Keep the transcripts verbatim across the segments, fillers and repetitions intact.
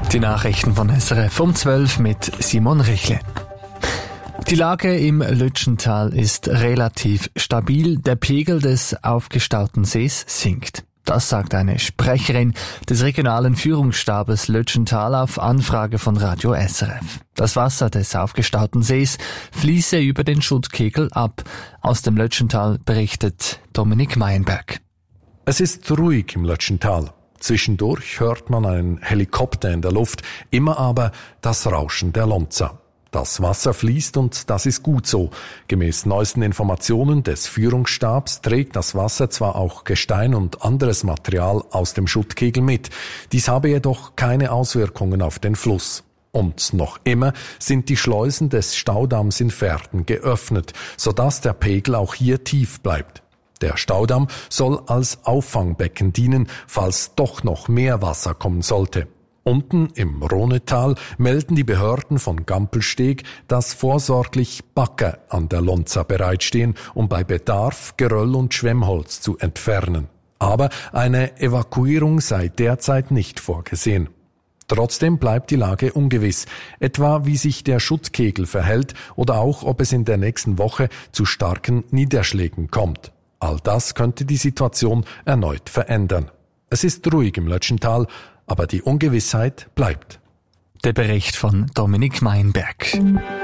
Die Nachrichten von S R F um zwölf mit Simon Richle. Die Lage im Lötschental ist relativ stabil. Der Pegel des aufgestauten Sees sinkt. Das sagt eine Sprecherin des regionalen Führungsstabes Lötschental auf Anfrage von Radio S R F. Das Wasser des aufgestauten Sees fließe über den Schuttkegel ab. Aus dem Lötschental berichtet Dominik Meienberg. Es ist ruhig im Lötschental. Zwischendurch hört man einen Helikopter in der Luft, immer aber das Rauschen der Lonza. Das Wasser fließt und das ist gut so. Gemäß neuesten Informationen des Führungsstabs trägt das Wasser zwar auch Gestein und anderes Material aus dem Schuttkegel mit. Dies habe jedoch keine Auswirkungen auf den Fluss. Und noch immer sind die Schleusen des Staudamms in Verden geöffnet, sodass der Pegel auch hier tief bleibt. Der Staudamm soll als Auffangbecken dienen, falls doch noch mehr Wasser kommen sollte. Unten im Rhonetal melden die Behörden von Gampelsteg, dass vorsorglich Bagger an der Lonza bereitstehen, um bei Bedarf Geröll und Schwemmholz zu entfernen. Aber eine Evakuierung sei derzeit nicht vorgesehen. Trotzdem bleibt die Lage ungewiss, etwa wie sich der Schuttkegel verhält oder auch ob es in der nächsten Woche zu starken Niederschlägen kommt. All das könnte die Situation erneut verändern. Es ist ruhig im Lötschental, aber die Ungewissheit bleibt. Der Bericht von Dominik Meienberg.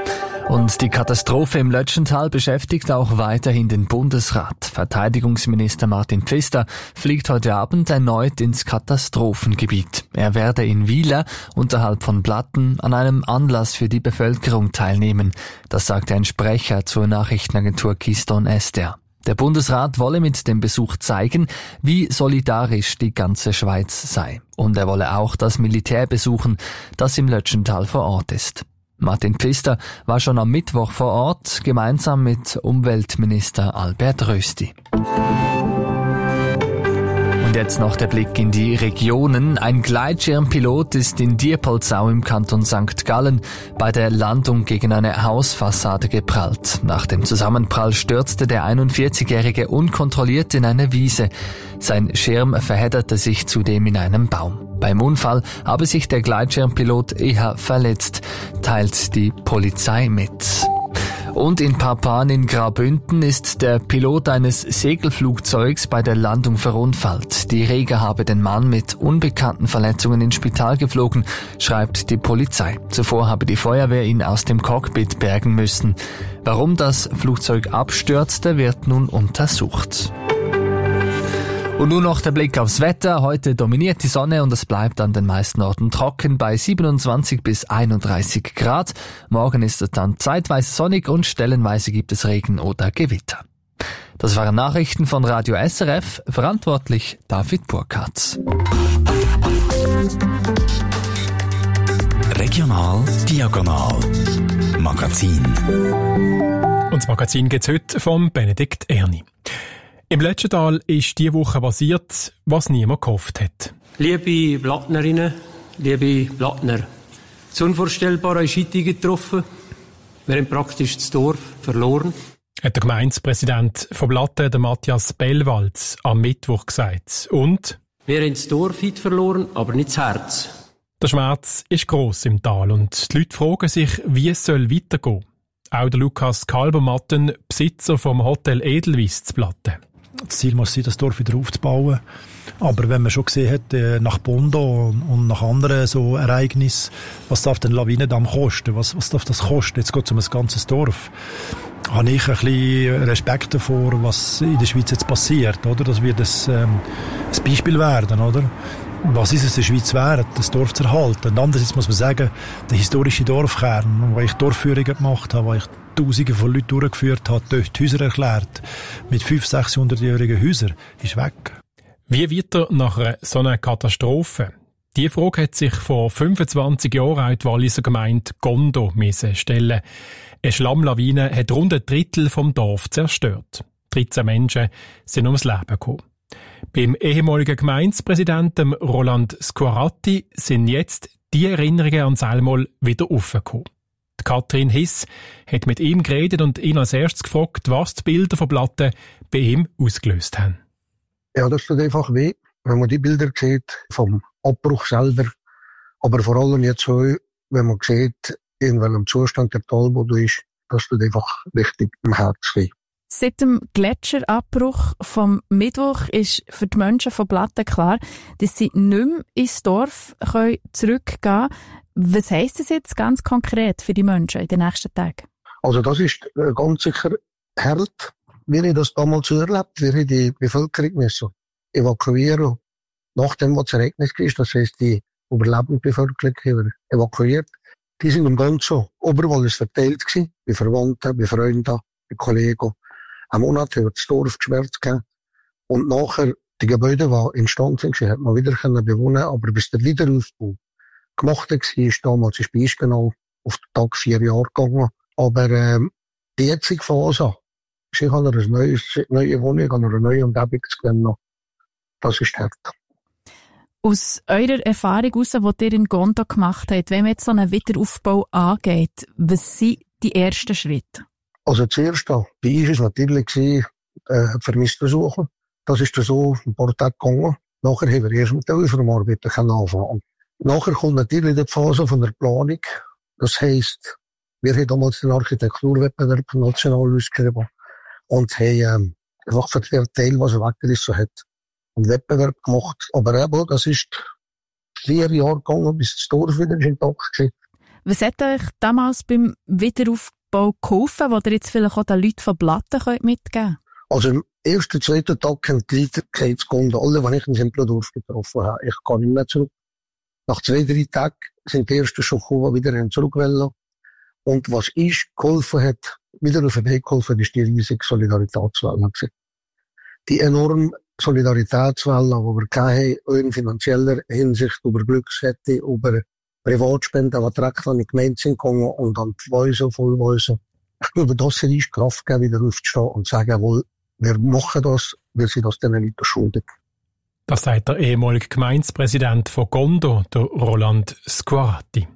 Und die Katastrophe im Lötschental beschäftigt auch weiterhin den Bundesrat. Verteidigungsminister Martin Pfister fliegt heute Abend erneut ins Katastrophengebiet. Er werde in Wiler unterhalb von Blatten an einem Anlass für die Bevölkerung teilnehmen. Das sagte ein Sprecher zur Nachrichtenagentur Keystone Esther. Der Bundesrat wolle mit dem Besuch zeigen, wie solidarisch die ganze Schweiz sei. Und er wolle auch das Militär besuchen, das im Lötschental vor Ort ist. Martin Pfister war schon am Mittwoch vor Ort, gemeinsam mit Umweltminister Albert Rösti. Und jetzt noch der Blick in die Regionen. Ein Gleitschirmpilot ist in Diepoldsau im Kanton Sankt Gallen bei der Landung gegen eine Hausfassade geprallt. Nach dem Zusammenprall stürzte der einundvierzigjährige unkontrolliert in eine Wiese. Sein Schirm verhedderte sich zudem in einem Baum. Beim Unfall habe sich der Gleitschirmpilot eher verletzt, teilt die Polizei mit. Und in Papan in Graubünden ist der Pilot eines Segelflugzeugs bei der Landung verunfallt. Die Rega habe den Mann mit unbekannten Verletzungen ins Spital geflogen, schreibt die Polizei. Zuvor habe die Feuerwehr ihn aus dem Cockpit bergen müssen. Warum das Flugzeug abstürzte, wird nun untersucht. Und nun noch der Blick aufs Wetter. Heute dominiert die Sonne und es bleibt an den meisten Orten trocken bei siebenundzwanzig bis einunddreißig Grad. Morgen ist es dann zeitweise sonnig und stellenweise gibt es Regen oder Gewitter. Das waren Nachrichten von Radio S R F, verantwortlich David Burkhardt. Regional Diagonal Magazin. Und das Magazin gibt's heute von Benedikt Erni. Im Lötschental ist diese Woche passiert, was niemand gehofft hat. Liebe Blattnerinnen, liebe Blattner, das Unvorstellbare ist heute getroffen. Wir haben praktisch das Dorf verloren. Hat der Gemeindepräsident von Blatten, der Matthias Bellwalz, am Mittwoch gesagt. Und? Wir haben das Dorf heute verloren, aber nicht das Herz. Der Schmerz ist gross im Tal und die Leute fragen sich, wie es soll weitergehen. Auch der Lukas Kalbermatten, Besitzer vom Hotel Edelweiss zu Blatten. Das Ziel muss sein, das Dorf wieder aufzubauen. Aber wenn man schon gesehen hat, nach Bondo und nach anderen so Ereignissen, was darf den Lawinendamm kosten? Was, was darf das kosten? Jetzt geht es um ein ganzes Dorf. Habe ich ein bisschen Respekt davor, was in der Schweiz jetzt passiert, oder? Das wird ein, ähm, ein Beispiel werden, oder? Was ist es der Schweiz wert, das Dorf zu erhalten? Und andererseits muss man sagen, der historische Dorfkern, wo ich Dorfführungen gemacht habe, wo ich Tausende von Leuten durchgeführt habe, dort Häuser erklärt, mit fünfhundert-, sechshundertjährigen Häusern, ist weg. Wie weiter nach einer so einer Katastrophe? Diese Frage hat sich vor fünfundzwanzig Jahren auch die Walliser Gemeinde Gondo stellen. Eine Schlammlawine hat rund ein Drittel vom Dorf zerstört. dreizehn Menschen sind ums Leben gekommen. Beim ehemaligen Gemeindepräsidenten Roland Squaratti sind jetzt die Erinnerungen an Selmol wieder aufgekommen. Die Katrin Hiss hat mit ihm geredet und ihn als erstes gefragt, was die Bilder von Blatten bei ihm ausgelöst haben. Ja, das tut einfach weh, wenn man die Bilder sieht vom Abbruch selber Aber vor allem jetzt so, wenn man sieht, in welchem Zustand der Talboden ist, das tut einfach richtig im Herz weh. Seit dem Gletscherabbruch vom Mittwoch ist für die Menschen von Blatten klar, dass sie nicht mehr ins Dorf zurückgehen können. Was heisst das jetzt ganz konkret für die Menschen in den nächsten Tagen? Also das ist ganz sicher hart, wie ich das damals erlebt, wie ich die Bevölkerung müssen evakuieren. Nachdem, was das Ereignis ist, das heisst, die überlebende Bevölkerung evakuiert, die sind im Ganzen Oberwallis verteilt gewesen, bei Verwandten, bei Freunden, bei Kollegen. Ein Monat hat das Dorf gesperrt gegeben. Und nachher, die Gebäude, die instand sind, hat man wieder bewohnen, aber bis der Wiederaufbau gemacht war, ist damals ist bei uns genau auf den Tag vier Jahre gegangen. Aber ähm, die jetzige Phase, ich habe eine neue, neue Wohnung, eine neue Umgebung zu gewinnen. Das ist hart. Aus eurer Erfahrung heraus, die ihr in Gondo gemacht habt, wenn man jetzt so einen Wiederaufbau angeht, was sind die ersten Schritte? Also zuerst, bei uns war es natürlich äh, vermisst suchen. Das ist so ein paar Tage gegangen. Nachher haben wir erst mit der Aufräumarbeiten anfangen. Nachher kommt natürlich die Phase von der Planung. Das heisst, wir haben damals den Architekturwettbewerb national ausgeschrieben und haben ähm, einfach für den Teil, was er weggerissen hat, einen Wettbewerb gemacht. Aber eben, das ist vier Jahre gegangen, bis das Dorf wieder in Tag war. Was hat euch damals beim Wiederaufbau geholfen, was ihr jetzt vielleicht auch den Leuten von Blatten mitgeben könnt? Also im ersten, zweiten Tag haben die Leute gesagt, alle, die ich in Simplendorf getroffen habe, ich kann nicht mehr zurück. Nach zwei, drei Tagen sind die ersten schon gekommen, die wieder zurückwollen. Und was uns geholfen hat, wieder auf den Weg geholfen, ist die riesige Solidaritätswelle. Die enorme Solidaritätswelle, die wir hatten, auch in finanzieller Hinsicht, über Glückshätte, über Privatspenden, die direkt an die Gemeinde sind gekommen und an die Häuser, Vollhäuser. Ich glaube, das hat uns Kraft gegeben, wieder aufzustehen und zu sagen, jawohl, wir machen das, wir sind das den Leuten schuldig. Das sagt der ehemalige Gemeindepräsident von Gondo, der Roland Squarati.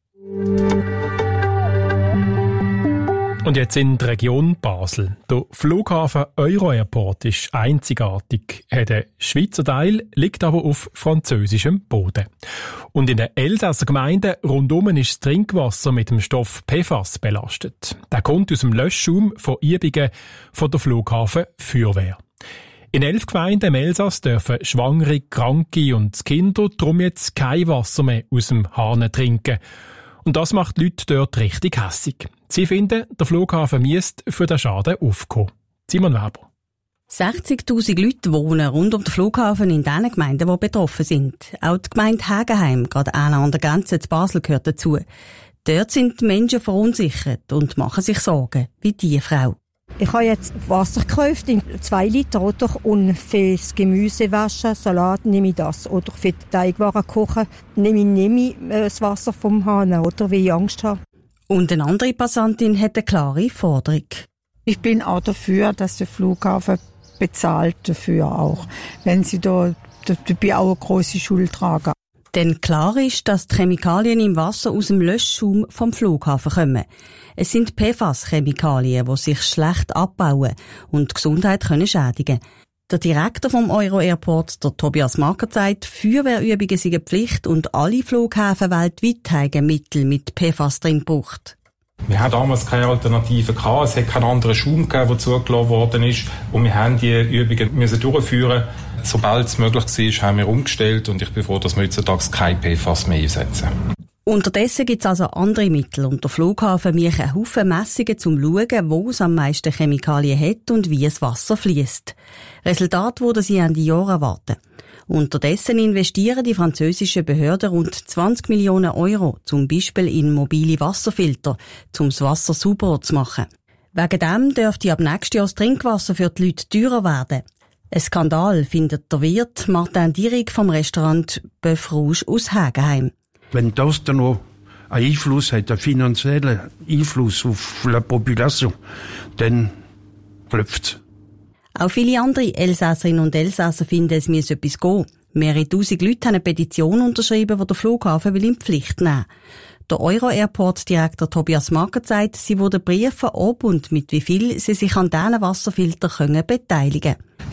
Und jetzt in der Region Basel. Der Flughafen Euro-Airport ist einzigartig. Der Schweizer Teil liegt aber auf französischem Boden. Und in den Elsasser Gemeinden rundum ist das Trinkwasser mit dem Stoff P F A S belastet. Der kommt aus dem Löschschaum von Übungen von der Flughafen Feuerwehr. In elf Gemeinden im Elsass dürfen Schwangere, Kranke und Kinder darum jetzt kein Wasser mehr aus dem Hahn trinken. Und das macht die Leute dort richtig hässig. Sie finden, der Flughafen müsste für den Schaden aufkommen. Simon Weber. sechzigtausend Leute wohnen rund um den Flughafen in den Gemeinden, die betroffen sind. Auch die Gemeinde Hagenheim, gerade einer an der Grenze zu Basel, gehört dazu. Dort sind die Menschen verunsichert und machen sich Sorgen, wie diese Frau. Ich habe jetzt Wasser gekauft, in zwei Liter, oder? Und fürs Gemüse waschen, Salat nehme ich das. Oder für die Teigwaren kochen nehme ich, nehme ich das Wasser vom Hahn, oder? Weil ich Angst habe. Und eine andere Passantin hat eine klare Forderung. Ich bin auch dafür, dass der Flughafen bezahlt dafür auch. Wenn sie da, dabei auch eine grosse Schuld tragen. Denn klar ist, dass die Chemikalien im Wasser aus dem Löschschaum vom Flughafen kommen. Es sind P F A S-Chemikalien, die sich schlecht abbauen und die Gesundheit können schädigen. Der Direktor vom Euro-Airport, der Tobias Marker, sagt, Feuerwehrübungen sind eine Pflicht und alle Flughäfen weltweit haben Mittel mit P F A S drin gebraucht. Wir hatten damals keine Alternative gehabt. Es hat keinen anderen Schaum gegeben, der zugelassen worden ist. Und wir haben die Übungen müssen durchführen. Sobald es möglich war, haben wir umgestellt und ich bin froh, dass wir heutzutage kein P F A S mehr einsetzen. Unterdessen gibt es also andere Mittel und der Flughafen macht einen Haufen Messungen, um zu schauen, wo es am meisten Chemikalien hat und wie das Wasser fließt. Resultat würden sie Ende Jahr erwarten. Unterdessen investieren die französischen Behörden rund zwanzig Millionen Euro, zum Beispiel in mobile Wasserfilter, um das Wasser sauberer zu machen. Wegen dem dürfte ab nächstes Jahr das Trinkwasser für die Leute teurer werden. Ein Skandal findet der Wirt Martin Dierig vom Restaurant Bœuf Rouge aus Hagenheim. Wenn das dann noch einen Einfluss hat, einen finanziellen Einfluss auf die Population, dann klopft's. Auch viele andere Elsässerinnen und Elsasser finden, es müsse etwas gehen. Mehrere tausend Leute haben eine Petition unterschrieben, die der Flughafen will in Pflicht nehmen. Der Euro-Airport-Direktor Tobias Marker sagt, sie würden prüfen, ob und mit wie viel sie sich an diesen Wasserfiltern können beteiligen können.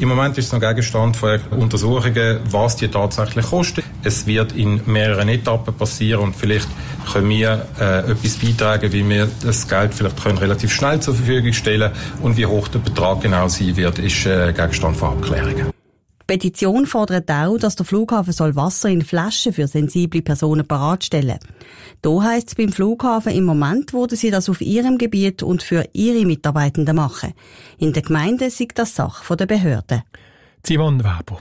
Im Moment ist es noch Gegenstand von Untersuchungen, was die tatsächlich kosten. Es wird in mehreren Etappen passieren und vielleicht können wir äh, etwas beitragen, wie wir das Geld vielleicht können relativ schnell zur Verfügung stellen und wie hoch der Betrag genau sein wird, ist äh, Gegenstand von Abklärungen. Die Petition fordert auch, dass der Flughafen soll Wasser in Flaschen für sensible Personen bereitstellen. Da heisst es beim Flughafen, im Moment würden sie das auf ihrem Gebiet und für ihre Mitarbeitenden machen. In der Gemeinde sei das Sache der Behörden. Simon Weber.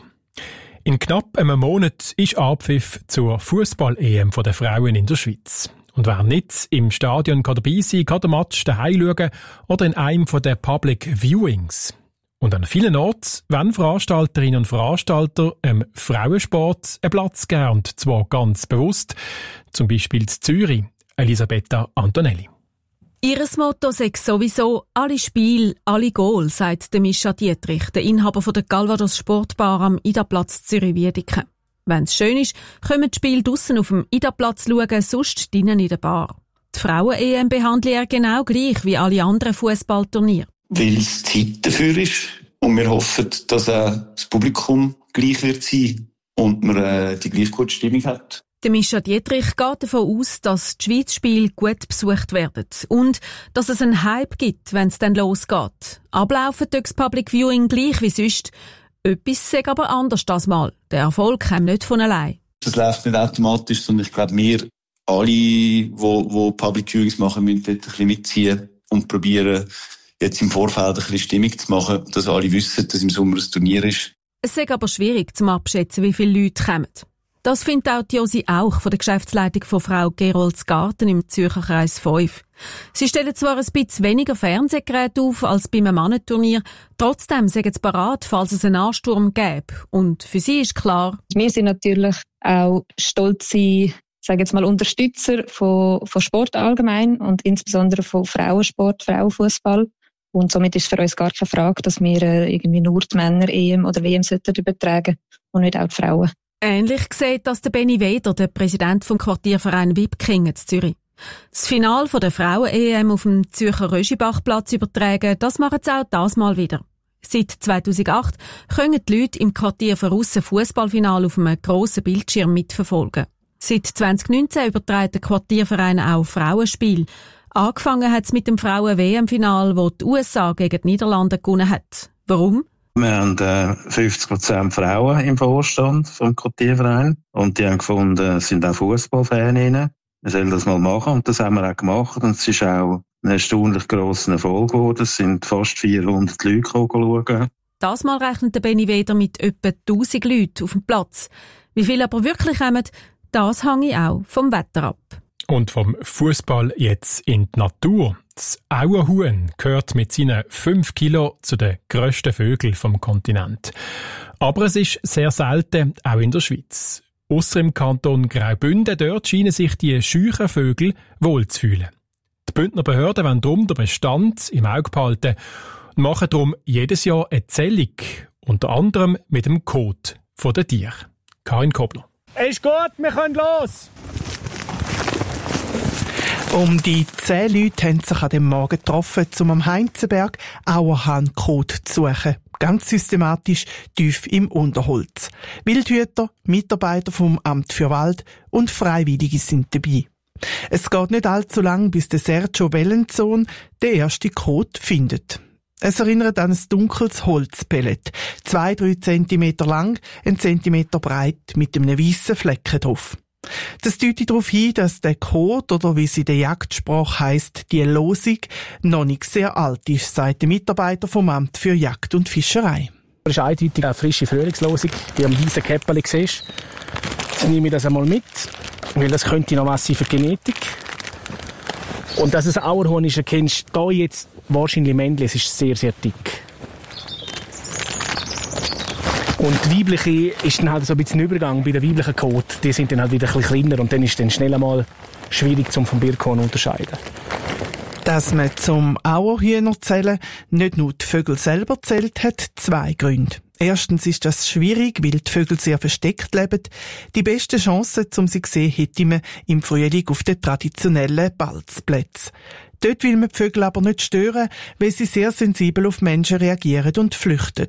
In knapp einem Monat ist Abpfiff zur Fußball-E M der Frauen in der Schweiz. Und wer nicht im Stadion dabei sein kann, kann den Match daheim schauen oder in einem der Public Viewings. Und an vielen Orten wollen Veranstalterinnen und Veranstalter im Frauensport einen Platz geben, und zwar ganz bewusst. Zum Beispiel in Zürich. Elisabetta Antonelli. Ihres Motto sei sowieso «Alle Spiele, alle Goal», sagt der Mischa Dietrich, der Inhaber von der Calvados Sportbar am Idaplatz Zürich-Wiedeke. Wenn es schön ist, können die Spiele draussen auf dem Idaplatz schauen, sonst drinnen in der Bar. Die Frauen-E M behandelt er genau gleich wie alle anderen Fußballturniere. Weil es Zeit dafür ist und wir hoffen, dass äh, das Publikum gleich wird sein und man äh, die gleich gute Stimmung hat. Der Mischa Dietrich geht davon aus, dass die Schweiz-Spiele gut besucht werden und dass es einen Hype gibt, wenn es dann losgeht. Ablaufen tut das Public Viewing gleich wie sonst. Etwas sei aber anders das Mal. Der Erfolg kommt nicht von allein. Das läuft nicht automatisch, sondern ich glaube, wir alle, die Public Viewings machen, müssen dort ein bisschen mitziehen und probieren, jetzt im Vorfeld ein bisschen Stimmung zu machen, dass alle wissen, dass im Sommer ein Turnier ist. Es ist aber schwierig zu abschätzen, wie viele Leute kommen. Das findet auch Josi Auch von der Geschäftsleitung von Frau Geroldsgarten im Zürcher Kreis fünf. Sie stellen zwar ein bisschen weniger Fernsehgeräte auf als bei einem Mannenturnier, trotzdem sind sie bereit, falls es einen Ansturm gäbe. Und für sie ist klar: Wir sind natürlich auch stolze, sage jetzt mal, Unterstützer von, von Sport allgemein und insbesondere von Frauensport, Frauenfußball. Und somit ist es für uns gar keine Frage, dass wir äh, irgendwie nur die Männer-E M oder W M sollten übertragen und nicht auch die Frauen. Ähnlich sieht das der Benny Weder, der Präsident vom Quartierverein Wipking in Zürich. Das Finale der Frauen-E M auf dem Zürcher Röschibachplatz übertragen, das machen sie auch das Mal wieder. Seit zweitausendacht können die Leute im Quartier Verrussen Fußballfinale auf einem grossen Bildschirm mitverfolgen. Seit zweitausendneunzehn überträgt der Quartierverein auch Frauenspiel. Angefangen hat es mit dem Frauen-W M-Final, wo die U S A gegen die Niederlande gewonnen hat. Warum? Wir haben äh, fünfzig Prozent Frauen im Vorstand vom Quartierverein und die haben gefunden, es sind auch Fußballfans. Wir sollen das mal machen und das haben wir auch gemacht und es ist auch ein erstaunlich grosser Erfolg geworden. Es sind fast vierhundert Leute schauen. Das Mal rechnet der Benny Weder mit etwa tausend Leuten auf dem Platz. Wie viele aber wirklich kommen, das hängt auch vom Wetter ab. Und vom Fußball jetzt in die Natur. Das Auerhuhn gehört mit seinen fünf Kilo zu den grössten Vögeln vom Kontinent. Aber es ist sehr selten, auch in der Schweiz. Ausser im Kanton Graubünden, dort scheinen sich die scheuchen Vögel wohlzufühlen. Die Bündner Behörden wollen darum den Bestand im Auge behalten und machen darum jedes Jahr eine Zählung, unter anderem mit dem Kot der Tiere. Karin Kobler. Ist gut, wir können los! Um die zehn Leute haben sich an dem Morgen getroffen, um am Heinzenberg Auerhahnkot zu suchen. Ganz systematisch tief im Unterholz. Wildhüter, Mitarbeiter vom Amt für Wald und Freiwillige sind dabei. Es geht nicht allzu lang, bis der Sergio Wellenzon den ersten Kot findet. Es erinnert an ein dunkles Holzpellet. Zwei, drei Zentimeter lang, ein Zentimeter breit, mit einem weißen Flecken drauf. Das deutet darauf hin, dass der Kot, oder wie sie in der Jagdsprache heisst, die Losung, noch nicht sehr alt ist, sagt der Mitarbeiter vom Amt für Jagd und Fischerei. Das ist eindeutig eine frische Frühlingslosung, die am weißen Käppeli siehst. Jetzt nehme ich das einmal mit, weil das könnte noch massive Genetik. Und dass es ein Auerhuhn ist, erkennst du hier jetzt wahrscheinlich männlich, es ist sehr, sehr dick. Und die weibliche ist dann halt so ein bisschen ein Übergang bei den weiblichen Kot. Die sind dann halt wieder ein bisschen kleiner und dann ist es dann schnell einmal schwierig zum vom Birkhorn zu unterscheiden. Dass man zum Auerhühnerzählen nicht nur die Vögel selber zählt, hat zwei Gründe. Erstens ist das schwierig, weil die Vögel sehr versteckt leben. Die beste Chance, um sie zu sehen, hätte man im Frühling auf den traditionellen Balzplätzen. Dort will man die Vögel aber nicht stören, weil sie sehr sensibel auf Menschen reagieren und flüchten.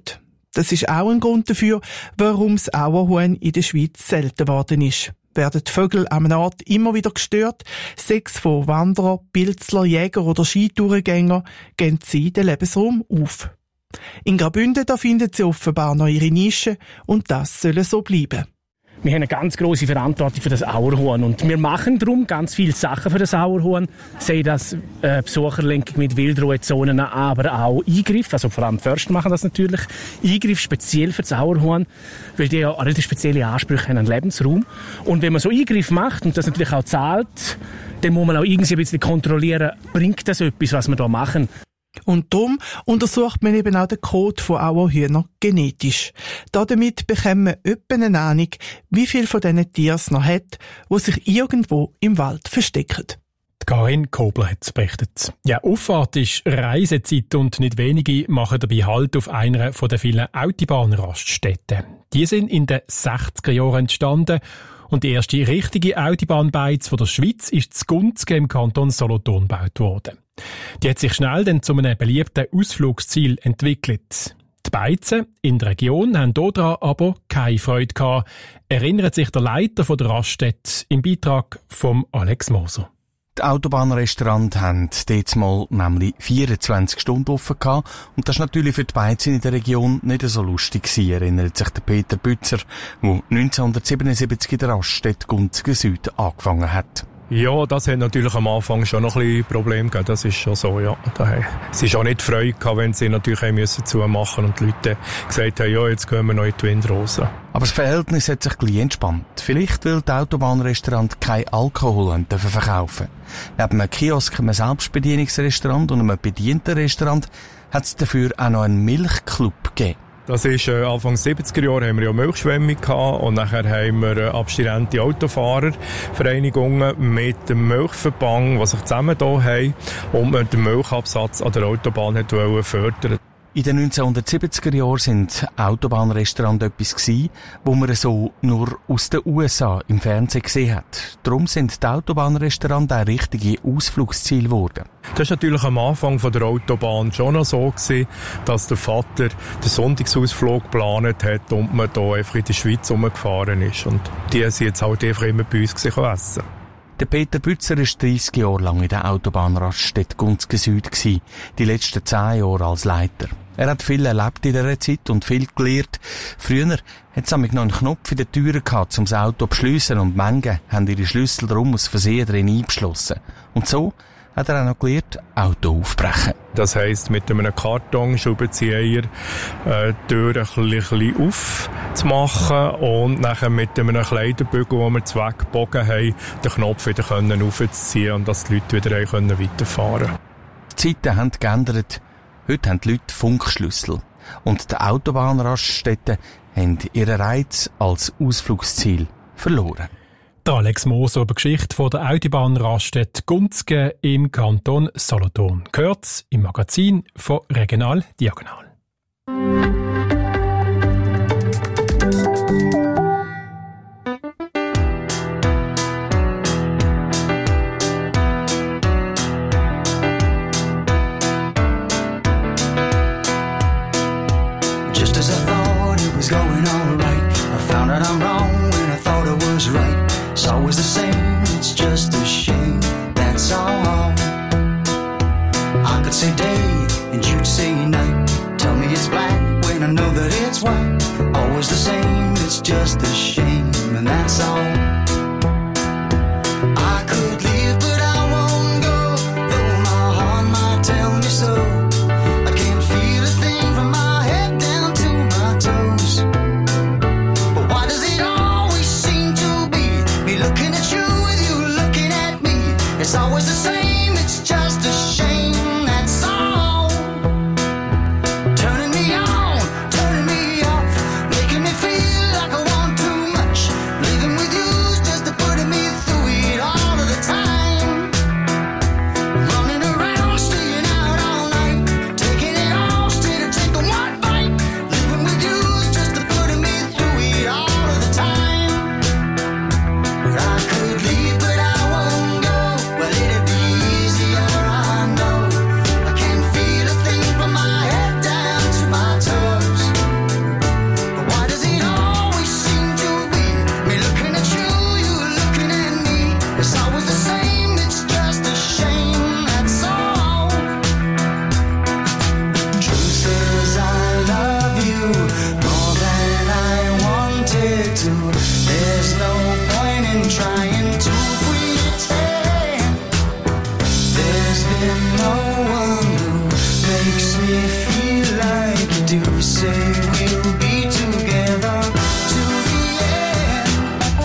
Das ist auch ein Grund dafür, warum das Auerhuhn in der Schweiz selten geworden ist. Werden die Vögel am Ort immer wieder gestört, sechs von Wanderer, Pilzler, Jäger oder Skitourengänger, gehen sie den Lebensraum auf. In Graubünden da finden sie offenbar noch ihre Nische und das soll so bleiben. Wir haben eine ganz grosse Verantwortung für das Auerhuhn und wir machen darum ganz viele Sachen für das Auerhuhn. Sei das äh, Besucherlenkung mit Wildruhezonen, aber auch Eingriff, also vor allem die Förster machen das natürlich, Eingriff speziell für das Auerhuhn, weil die ja relativ spezielle Ansprüche haben an den Lebensraum. Und wenn man so Eingriff macht und das natürlich auch zahlt, dann muss man auch irgendwie ein bisschen kontrollieren, bringt das etwas, was wir da machen. Und darum untersucht man eben auch den Code von Auerhühnern genetisch. Damit bekommt man etwa eine Ahnung, wie viel von diesen Tieren es noch hat, die sich irgendwo im Wald verstecken. Karin Kobler hat es berichtet. Ja, Auffahrt ist Reisezeit und nicht wenige machen dabei Halt auf einer der vielen Autobahnraststätten. Die sind in den sechziger Jahren entstanden und die erste richtige Autobahnbeiz von der Schweiz ist zu Gunzgen im Kanton Solothurn gebaut worden. Die hat sich schnell dann zu einem beliebten Ausflugsziel entwickelt. Die Beizen in der Region haben daran aber keine Freude gehabt, erinnert sich der Leiter von der Raststätte im Beitrag von Alex Moser. Die Autobahnrestaurants haben dort mal nämlich vierundzwanzig Stunden offen gehabt. Und das war natürlich für die Beizen in der Region nicht so lustig gewesen, erinnert sich der Peter Bützer, der neunzehnhundertsiebenundsiebzig in der Raststätte Gunzgen Süd angefangen hat. Ja, das hat natürlich am Anfang schon noch ein bisschen Probleme gegeben. Das ist schon so, ja. Es ist auch nicht Freude gehabt, wenn sie natürlich haben müssen zumachen und die Leute gesagt haben, ja, jetzt gehen wir noch in die Windrose. Aber das Verhältnis hat sich gleich entspannt. Vielleicht will die Autobahnrestaurant kein Alkohol verkaufen. Neben einem Kiosk, einem Selbstbedienungsrestaurant und einem bedienten Restaurant hat es dafür auch noch einen Milchclub gegeben. Das ist, äh, Anfang siebziger Jahre haben wir ja Milchschwemmung gehabt und nachher haben wir äh, abstinente Autofahrervereinigungen mit dem Milchverband, die sich zusammen da haben und man den Milchabsatz an der Autobahn hat wollen fördern. In den neunzehnhundertsiebziger Jahren sind Autobahnrestaurants etwas gewesen, wo man so nur aus den U S A im Fernsehen gesehen hat. Darum sind die Autobahnrestaurants ein richtiges Ausflugsziel geworden. Das war natürlich am Anfang von der Autobahn schon noch so gewesen, dass der Vater den Sonntagsausflug geplant hat und man da einfach in die Schweiz rumgefahren ist. Und die sind jetzt halt einfach immer bei uns essen. Der Peter Bützer war dreissig Jahre lang in der Autobahnraststätte Gunzgen Süd gewesen, die letzten zehn Jahre als Leiter. Er hat viel erlebt in dieser Zeit und viel gelernt. Früher hat es noch einen Knopf in der Tür gehabt, um das Auto zu schliessen und Menge haben ihre Schlüssel darum aus Versehen drin eingeschlossen. Und so hat er auch noch gelernt, Auto aufbrechen. Das heisst, mit einem Kartonschraubenzieher äh, die Tür ein bisschen aufzumachen und nachher mit einem Kleiderbügel, den wir zweckgebogen haben, den Knopf wieder aufzuziehen und dass die Leute wieder weiterfahren können. Die Zeiten haben geändert. Heute haben die Leute Funkschlüssel. Und die Autobahnraststätten haben ihren Reiz als Ausflugsziel verloren. Der Alex Moser über die Geschichte von der Autobahnraststätte Gunzgen im Kanton Solothurn. Gehört's im Magazin von Regional Diagonal. Just as I thought it was going all right, I found out I'm wrong when I thought I was right. It's always the same, it's just a shame, that's all. I could say day and you'd say night. Tell me it's black when I know that it's white. Always the same, it's just a shame, and that's all. I could leave but I won't go, though my heart might tell me so. I can't feel a thing from my head down to my toes. But why does it always seem to be me looking at you with you looking at me? It's always the same, it's just a shame, that's all. Turning me on, turning me off, making me feel like I want too much. Living with you's to. There's no point in trying to pretend. There's been no one who makes me feel like you do. Say we'll be together to the end.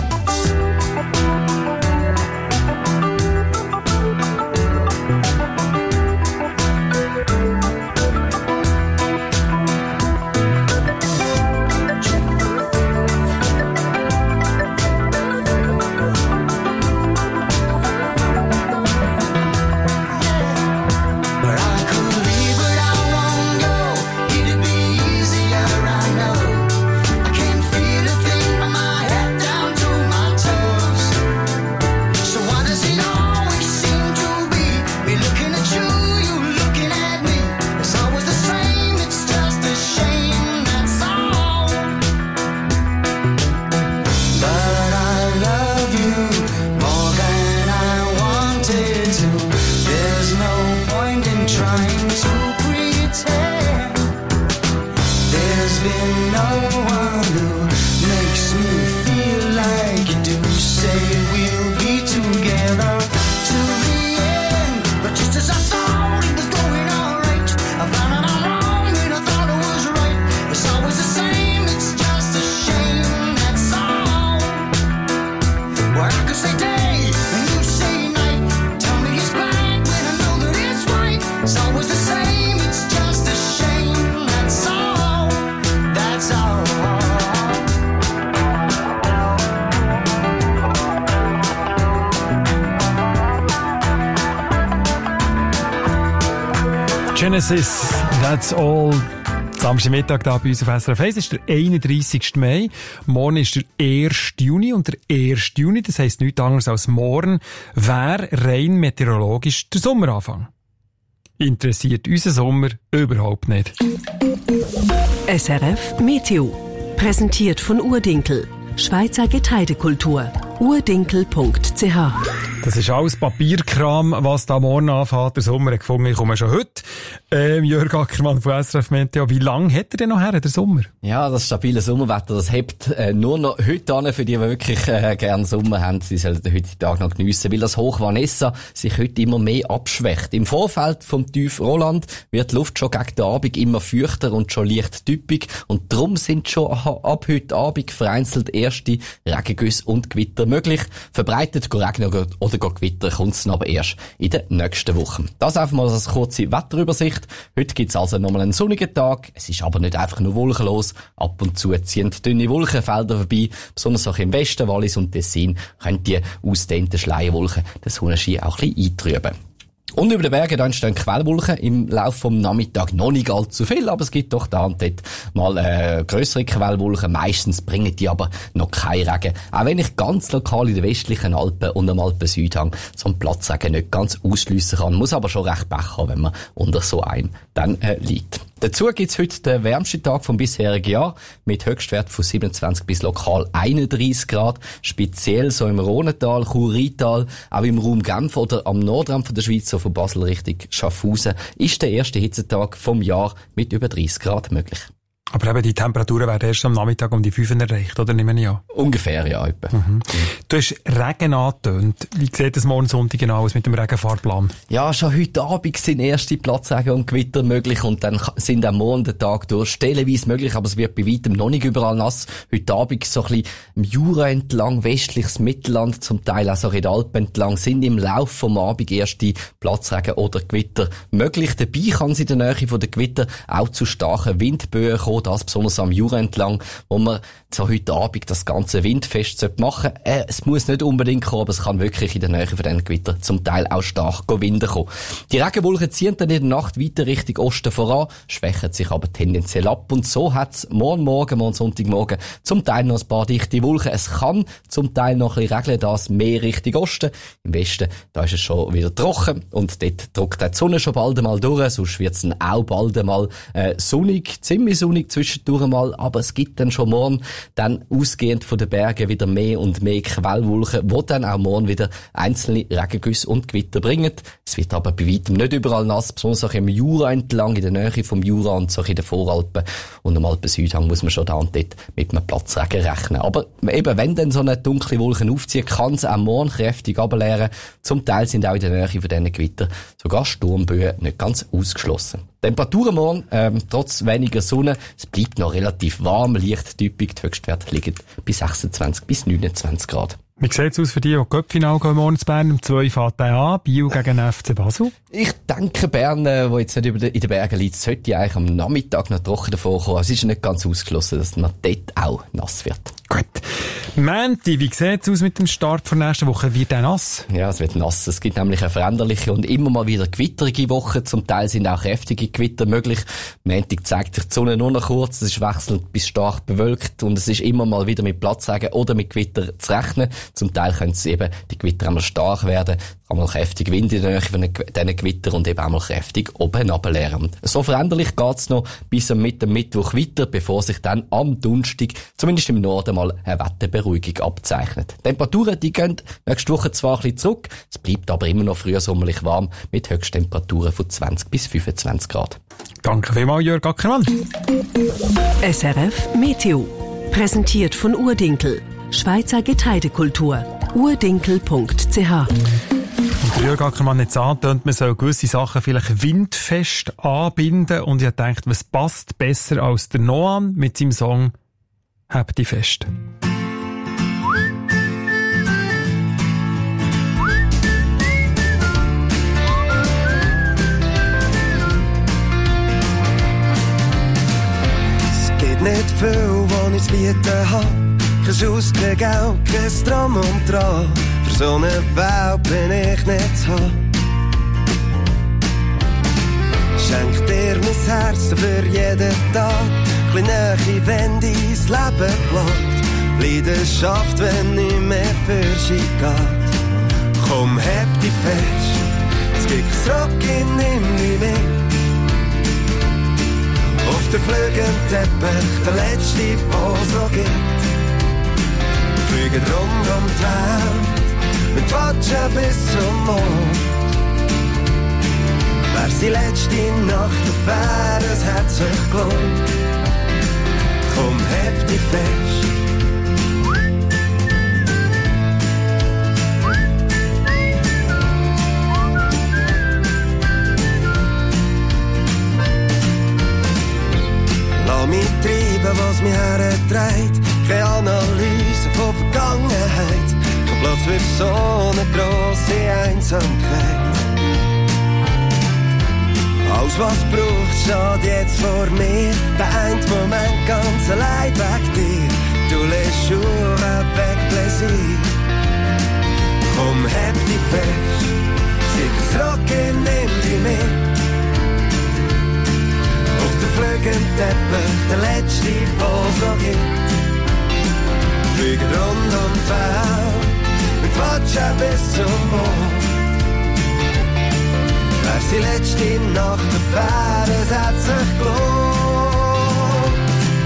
But I could leave, but I won't go. It'd be easier, I know. I can't feel a thing from my head down to my toes. So why does it always seem to be me looking at you, you looking at me? It's always the same, it's just a shame, that's all. But I love you more than I wanted to. There's no point in trying to pretend. There's been no one who makes me feel like you do. Say we'll be together to the end. But just as I thought it was going alright, I found out I'm wrong and I thought it was right. It's always the same, it's just a shame, that's all. Well, I could say day and you say night. Tell me it's bad when I know that it's right. It's always the same, it's just a shame, that's all. That's all. Genesis, that's all. Samstagmittag da bei uns auf S R F eins ist der einunddreissigste Mai. Morgen ist der erste Juni und der erste Juni, das heisst nichts anderes als morgen, wäre rein meteorologisch der Sommeranfang. Interessiert unser Sommer überhaupt nicht. S R F Meteo. Präsentiert von Urdinkel. Schweizer Getreidekultur. urdinkel punkt c h. Das ist alles Papierkram, was da morgen anfängt. Der Sommer hat gefunden, ich komme schon heute. Ähm, Jörg Ackermann von S R F Meteo. Wie lange hat er denn noch her, der Sommer? Ja, das stabile Sommerwetter, das hebt äh, nur noch heute an, für die, die wirklich äh, gerne Sommer haben. Die sollen den heutigen Tag noch geniessen, weil das Hoch Vanessa sich heute immer mehr abschwächt. Im Vorfeld vom Tief Roland wird die Luft schon gegen den Abend immer feuchter und schon leicht typig. Und darum sind schon ab heute Abend vereinzelt erste Regengüsse und Gewitter möglich. Verbreitet regnen oder Gewitter kommt es aber erst in den nächsten Wochen. Das einfach mal als kurze Wetterübersicht. Heute gibt es also nochmal einen sonnigen Tag. Es ist aber nicht einfach nur wolkenlos. Ab und zu ziehen dünne Wolkenfelder vorbei. Besonders auch im Westen, Wallis und Tessin, können die ausdehnten Schleierwolken den Sonnenschein auch ein bisschen eintrüben. Und über den Bergen entstehen Quellwolken im Laufe vom Nachmittag noch nicht allzu viel, aber es gibt doch da und dort mal äh, grössere Quellwolken. Meistens bringen die aber noch keinen Regen. Auch wenn ich ganz lokal in den westlichen Alpen und am Alpen-Südhang so einen Platzregen nicht ganz ausschliessen kann. Muss aber schon recht Pech haben, wenn man unter so einem dann äh, liegt. Dazu gibt's heute den wärmsten Tag vom bisherigen Jahr mit Höchstwert von siebenundzwanzig bis lokal einunddreissig Grad. Speziell so im Rhonental, Chur-Rheintal, auch im Raum Genf oder am Nordrand von der Schweiz, so von Basel Richtung Schaffhausen, ist der erste Hitzetag vom Jahr mit über dreißig Grad möglich. Aber eben die Temperaturen werden erst am Nachmittag um die fünf erreicht, oder? Nehme ich an. Ungefähr, ja. Etwa. Mhm. Du hast Regen angetönt. Wie sieht das morgen Sonntag genau aus mit dem Regenfahrplan? Ja, schon heute Abend sind erste Platzregen und Gewitter möglich und dann sind am morgen den Tag durch stellenweise möglich, aber es wird bei weitem noch nicht überall nass. Heute Abend so ein bisschen im Jura entlang, westliches Mittelland, zum Teil auch so in den Alpen entlang, sind im Laufe vom Abend erste Platzregen oder Gewitter möglich. Dabei kann es in der Nähe von den Gewitter auch zu starken Windböen kommen, das besonders am Jura entlang, wo man so heute Abend das ganze Windfest machen sollte. Äh, es muss nicht unbedingt kommen, aber es kann wirklich in der Nähe von diesen Gewittern zum Teil auch stark Winde kommen. Die Regenwolken ziehen dann in der Nacht weiter Richtung Osten voran, schwächen sich aber tendenziell ab und so hat es morgen Morgen, morgen Sonntagmorgen zum Teil noch ein paar dichte Wolken. Es kann zum Teil noch ein bisschen regnen, das mehr Richtung Osten. Im Westen, da ist es schon wieder trocken und dort drückt die Sonne schon bald einmal durch, sonst wird es dann auch bald einmal äh, sonnig, ziemlich sonnig sonnig zwischendurch mal, aber es gibt dann schon morgen, dann ausgehend von den Bergen wieder mehr und mehr Quellwolken, wo dann auch morgen wieder einzelne Regengüsse und Gewitter bringen. Es wird aber bei weitem nicht überall nass, besonders auch im Jura entlang, in der Nähe vom Jura und so in den Voralpen und am Alpen-Südhang muss man schon da und dort mit einem Platzregen rechnen. Aber eben, wenn dann so eine dunkle Wolke aufzieht, kann es auch morgen kräftig runterleeren. Zum Teil sind auch in der Nähe von diesen Gewitter sogar Sturmböen nicht ganz ausgeschlossen. Temperaturen morgen, ähm, trotz weniger Sonne, es bleibt noch relativ warm, leicht typisch, die Höchstwerte liegen bei sechsundzwanzig bis neunundzwanzig Grad. Wie sieht es aus für dich, die Cup-Finale gehen morgen in Bern? Um zwei fährt der an, Biel gegen F C Basel. Ich denke, Bern, äh, wo jetzt nicht über de, in den Bergen liegt, sollte eigentlich am Nachmittag noch trocken davor kommen. Es ist nicht ganz ausgeschlossen, dass man dort auch nass wird. Gut. Mänti, wie sieht es aus mit dem Start der nächsten Woche? Wird der nass? Ja, es wird nass. Es gibt nämlich eine veränderliche und immer mal wieder gewitterige Woche. Zum Teil sind auch kräftige Gewitter möglich. Montag zeigt sich die Sonne nur noch kurz. Es ist wechselnd bis stark bewölkt und es ist immer mal wieder mit Platzregen oder mit Gewitter zu rechnen. Zum Teil können es eben die Gewitter einmal stark werden, einmal kräftig Wind in der Nähe von diesen Gewitter und eben einmal kräftig oben runterleeren. So veränderlich geht's noch bis am Mitte Mittwoch weiter, bevor sich dann am Donnerstag, zumindest im Norden, mal eine Wetterberuhigung abzeichnet. Die Temperaturen, die gehen nächste Woche zwar ein bisschen zurück, es bleibt aber immer noch frühsommerlich warm mit Höchsttemperaturen von zwanzig bis fünfundzwanzig Grad. Danke vielmals, Jörg Ackermann. S R F Meteo. Präsentiert von Urdinkel. Schweizer Getreidekultur. urdinkel punkt c h. Und Jörg Ackermann jetzt angetönt, man soll gewisse Sachen vielleicht windfest anbinden und ich dachte, was passt besser als der Noan mit seinem Song «Hab dich fest». Es geht nicht viel, was ich zu bieten habe. Kein Schuss, kein Geld, kein Drum und Dran. Für so eine Welt bin ich nicht zu haben. Schenk dir mein Herz für jeden Tag. Kleine Nähe, wenn dein Leben plagt. Leidenschaft, wenn nicht mehr für sie geht. Komm, heb dich fest. Es gibt kein Rock, ich nimm dich mit. Auf der Flügelteppich, der letzte, was so gibt. Fliegen rund um die Welt, mit Watschen bis zum Mond. Wär's die letzte Nacht auf Fähr, es hat sich gelohnt. Komm, heb dich fest. Lass mich treiben, was mich hertreibt. Keine Analyse von Vergangenheit. Kein Platz für so eine grosse Einsamkeit. Alles, was braucht, steht jetzt vor mir. Der eine Moment ganz allein wegen dir. Du lässt Schuhe weg, Plaisir. Komm, heb dich fest. Sicher Rock, nimm dich mit. Auf der Flügelteppich, der letzte, was noch gibt. Fliegen rund um die Welt, mit Watschen bis zum Mond. Wär's die letzte Nacht auf Fähr, es hat sich gelohnt.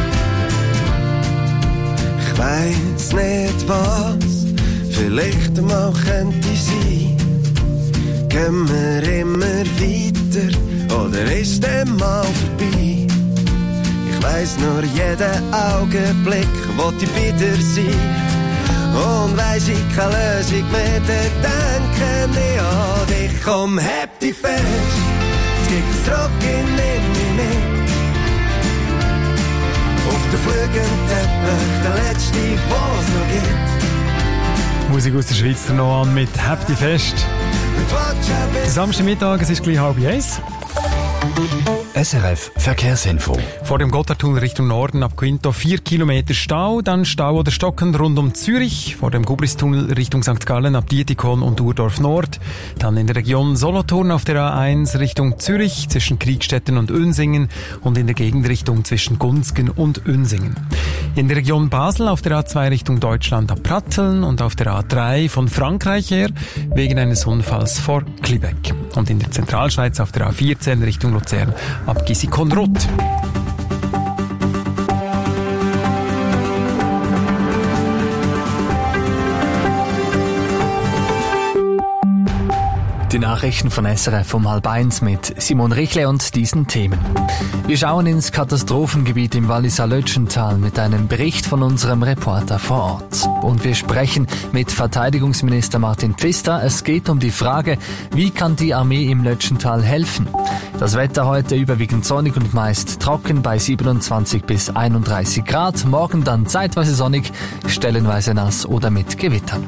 Ich weiss nicht was, vielleicht mal könnte sein. Gehen wir immer weiter, oder ist der mal vorbei? Ich weiss nur jeden Augenblick, wo die wieder sein. Und weiss ich keine Lösung mehr, dann denke ich an dich. Komm, heb dich fest, es gibt ein Rock, ich nimm mich mit. Auf der Flügelteppich, der letzte, was noch gibt. Musik aus der Schweiz noch an mit «Hab dich fest». Samstagmittag, es ist gleich halb eins. S R F Verkehrsinfo. Vor dem Gotthardtunnel Richtung Norden ab Quinto vier Kilometer Stau, dann Stau oder Stocken rund um Zürich, vor dem Gubristunnel Richtung Sankt Gallen ab Dietikon und Urdorf Nord, dann in der Region Solothurn auf der A eins Richtung Zürich zwischen Kriegstetten und Unsingen und in der Gegenrichtung zwischen Gunzgen und Unsingen. In der Region Basel auf der A zwei Richtung Deutschland ab Pratteln und auf der A drei von Frankreich her wegen eines Unfalls vor Klibeck. Und in der Zentralschweiz auf der A vierzehn Richtung Luzern ab Gisikon-Rott. Nachrichten von S R F um halb eins mit Simon Richle und diesen Themen. Wir schauen ins Katastrophengebiet im Walliser Lötschental mit einem Bericht von unserem Reporter vor Ort. Und wir sprechen mit Verteidigungsminister Martin Pfister. Es geht um die Frage, wie kann die Armee im Lötschental helfen? Das Wetter heute überwiegend sonnig und meist trocken bei siebenundzwanzig bis einunddreißig Grad. Morgen dann zeitweise sonnig, stellenweise nass oder mit Gewittern.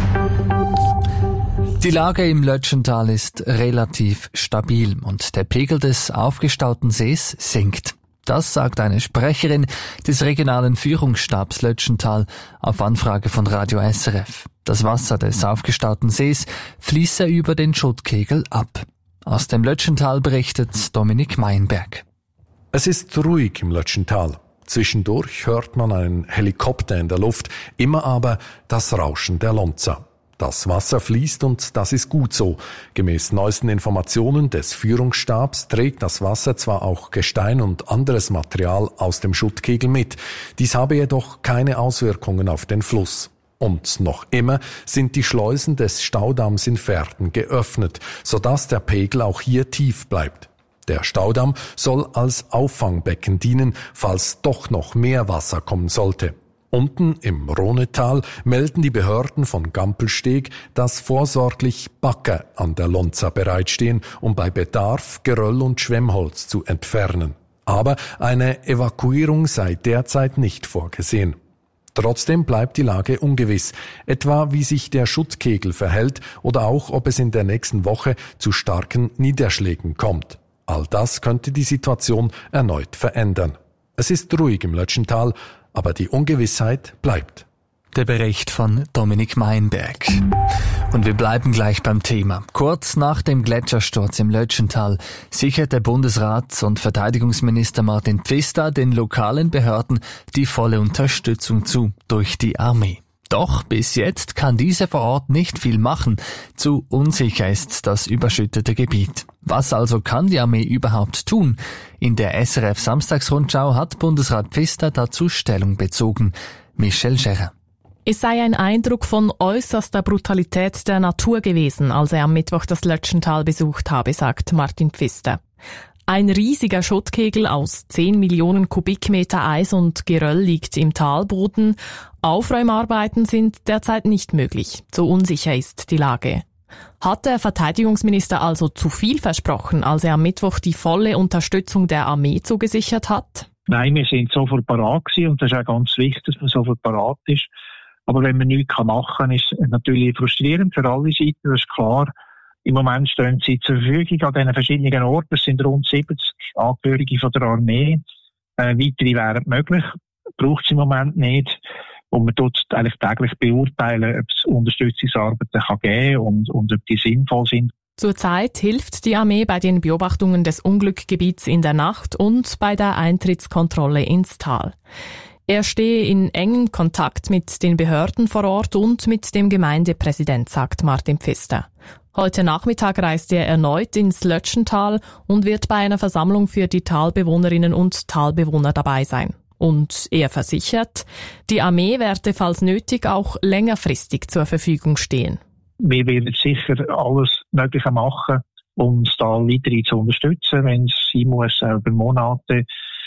Die Lage im Lötschental ist relativ stabil und der Pegel des aufgestauten Sees sinkt. Das sagt eine Sprecherin des regionalen Führungsstabs Lötschental auf Anfrage von Radio S R F. Das Wasser des aufgestauten Sees fließe über den Schuttkegel ab. Aus dem Lötschental berichtet Dominik Meinberg. Es ist ruhig im Lötschental. Zwischendurch hört man einen Helikopter in der Luft, immer aber das Rauschen der Lonza. Das Wasser fließt und das ist gut so. Gemäß neuesten Informationen des Führungsstabs trägt das Wasser zwar auch Gestein und anderes Material aus dem Schuttkegel mit. Dies habe jedoch keine Auswirkungen auf den Fluss. Und noch immer sind die Schleusen des Staudamms in Verden geöffnet, sodass der Pegel auch hier tief bleibt. Der Staudamm soll als Auffangbecken dienen, falls doch noch mehr Wasser kommen sollte. Unten im Rhonetal melden die Behörden von Gampelsteg, dass vorsorglich Bagger an der Lonza bereitstehen, um bei Bedarf Geröll und Schwemmholz zu entfernen. Aber eine Evakuierung sei derzeit nicht vorgesehen. Trotzdem bleibt die Lage ungewiss, etwa wie sich der Schuttkegel verhält oder auch ob es in der nächsten Woche zu starken Niederschlägen kommt. All das könnte die Situation erneut verändern. Es ist ruhig im Lötschental, aber die Ungewissheit bleibt. Der Bericht von Dominik Meinberg. Und wir bleiben gleich beim Thema. Kurz nach dem Gletschersturz im Lötschental sicherte Bundesrat und Verteidigungsminister Martin Pfister den lokalen Behörden die volle Unterstützung zu durch die Armee. Doch bis jetzt kann diese vor Ort nicht viel machen. Zu unsicher ist das überschüttete Gebiet. Was also kann die Armee überhaupt tun? In der S R F Samstagsrundschau hat Bundesrat Pfister dazu Stellung bezogen. Michel Scherrer. Es sei ein Eindruck von äußerster Brutalität der Natur gewesen, als er am Mittwoch das Lötschental besucht habe, sagt Martin Pfister. Ein riesiger Schuttkegel aus zehn Millionen Kubikmeter Eis und Geröll liegt im Talboden. Aufräumarbeiten sind derzeit nicht möglich. So unsicher ist die Lage. Hat der Verteidigungsminister also zu viel versprochen, als er am Mittwoch die volle Unterstützung der Armee zugesichert hat? Nein, wir sind sofort parat gewesen und das ist auch ganz wichtig, dass man sofort parat ist. Aber wenn man nichts machen kann, ist es natürlich frustrierend für alle Seiten, das ist klar. Im Moment stehen sie zur Verfügung an diesen verschiedenen Orten. Es sind rund siebzig Angehörige von der Armee. Äh, weitere wären möglich. Braucht es im Moment nicht. Und man tut eigentlich täglich beurteilen, ob es Unterstützungsarbeiten kann geben und, und ob die sinnvoll sind. Zurzeit hilft die Armee bei den Beobachtungen des Unglücksgebiets in der Nacht und bei der Eintrittskontrolle ins Tal. Er stehe in engem Kontakt mit den Behörden vor Ort und mit dem Gemeindepräsident, sagt Martin Pfister. Heute Nachmittag reist er erneut ins Lötschental und wird bei einer Versammlung für die Talbewohnerinnen und Talbewohner dabei sein. Und er versichert, die Armee werde falls nötig auch längerfristig zur Verfügung stehen. Wir werden sicher alles Mögliche machen, um das Tal weiterhin zu unterstützen, wenn es sein muss, über Monate,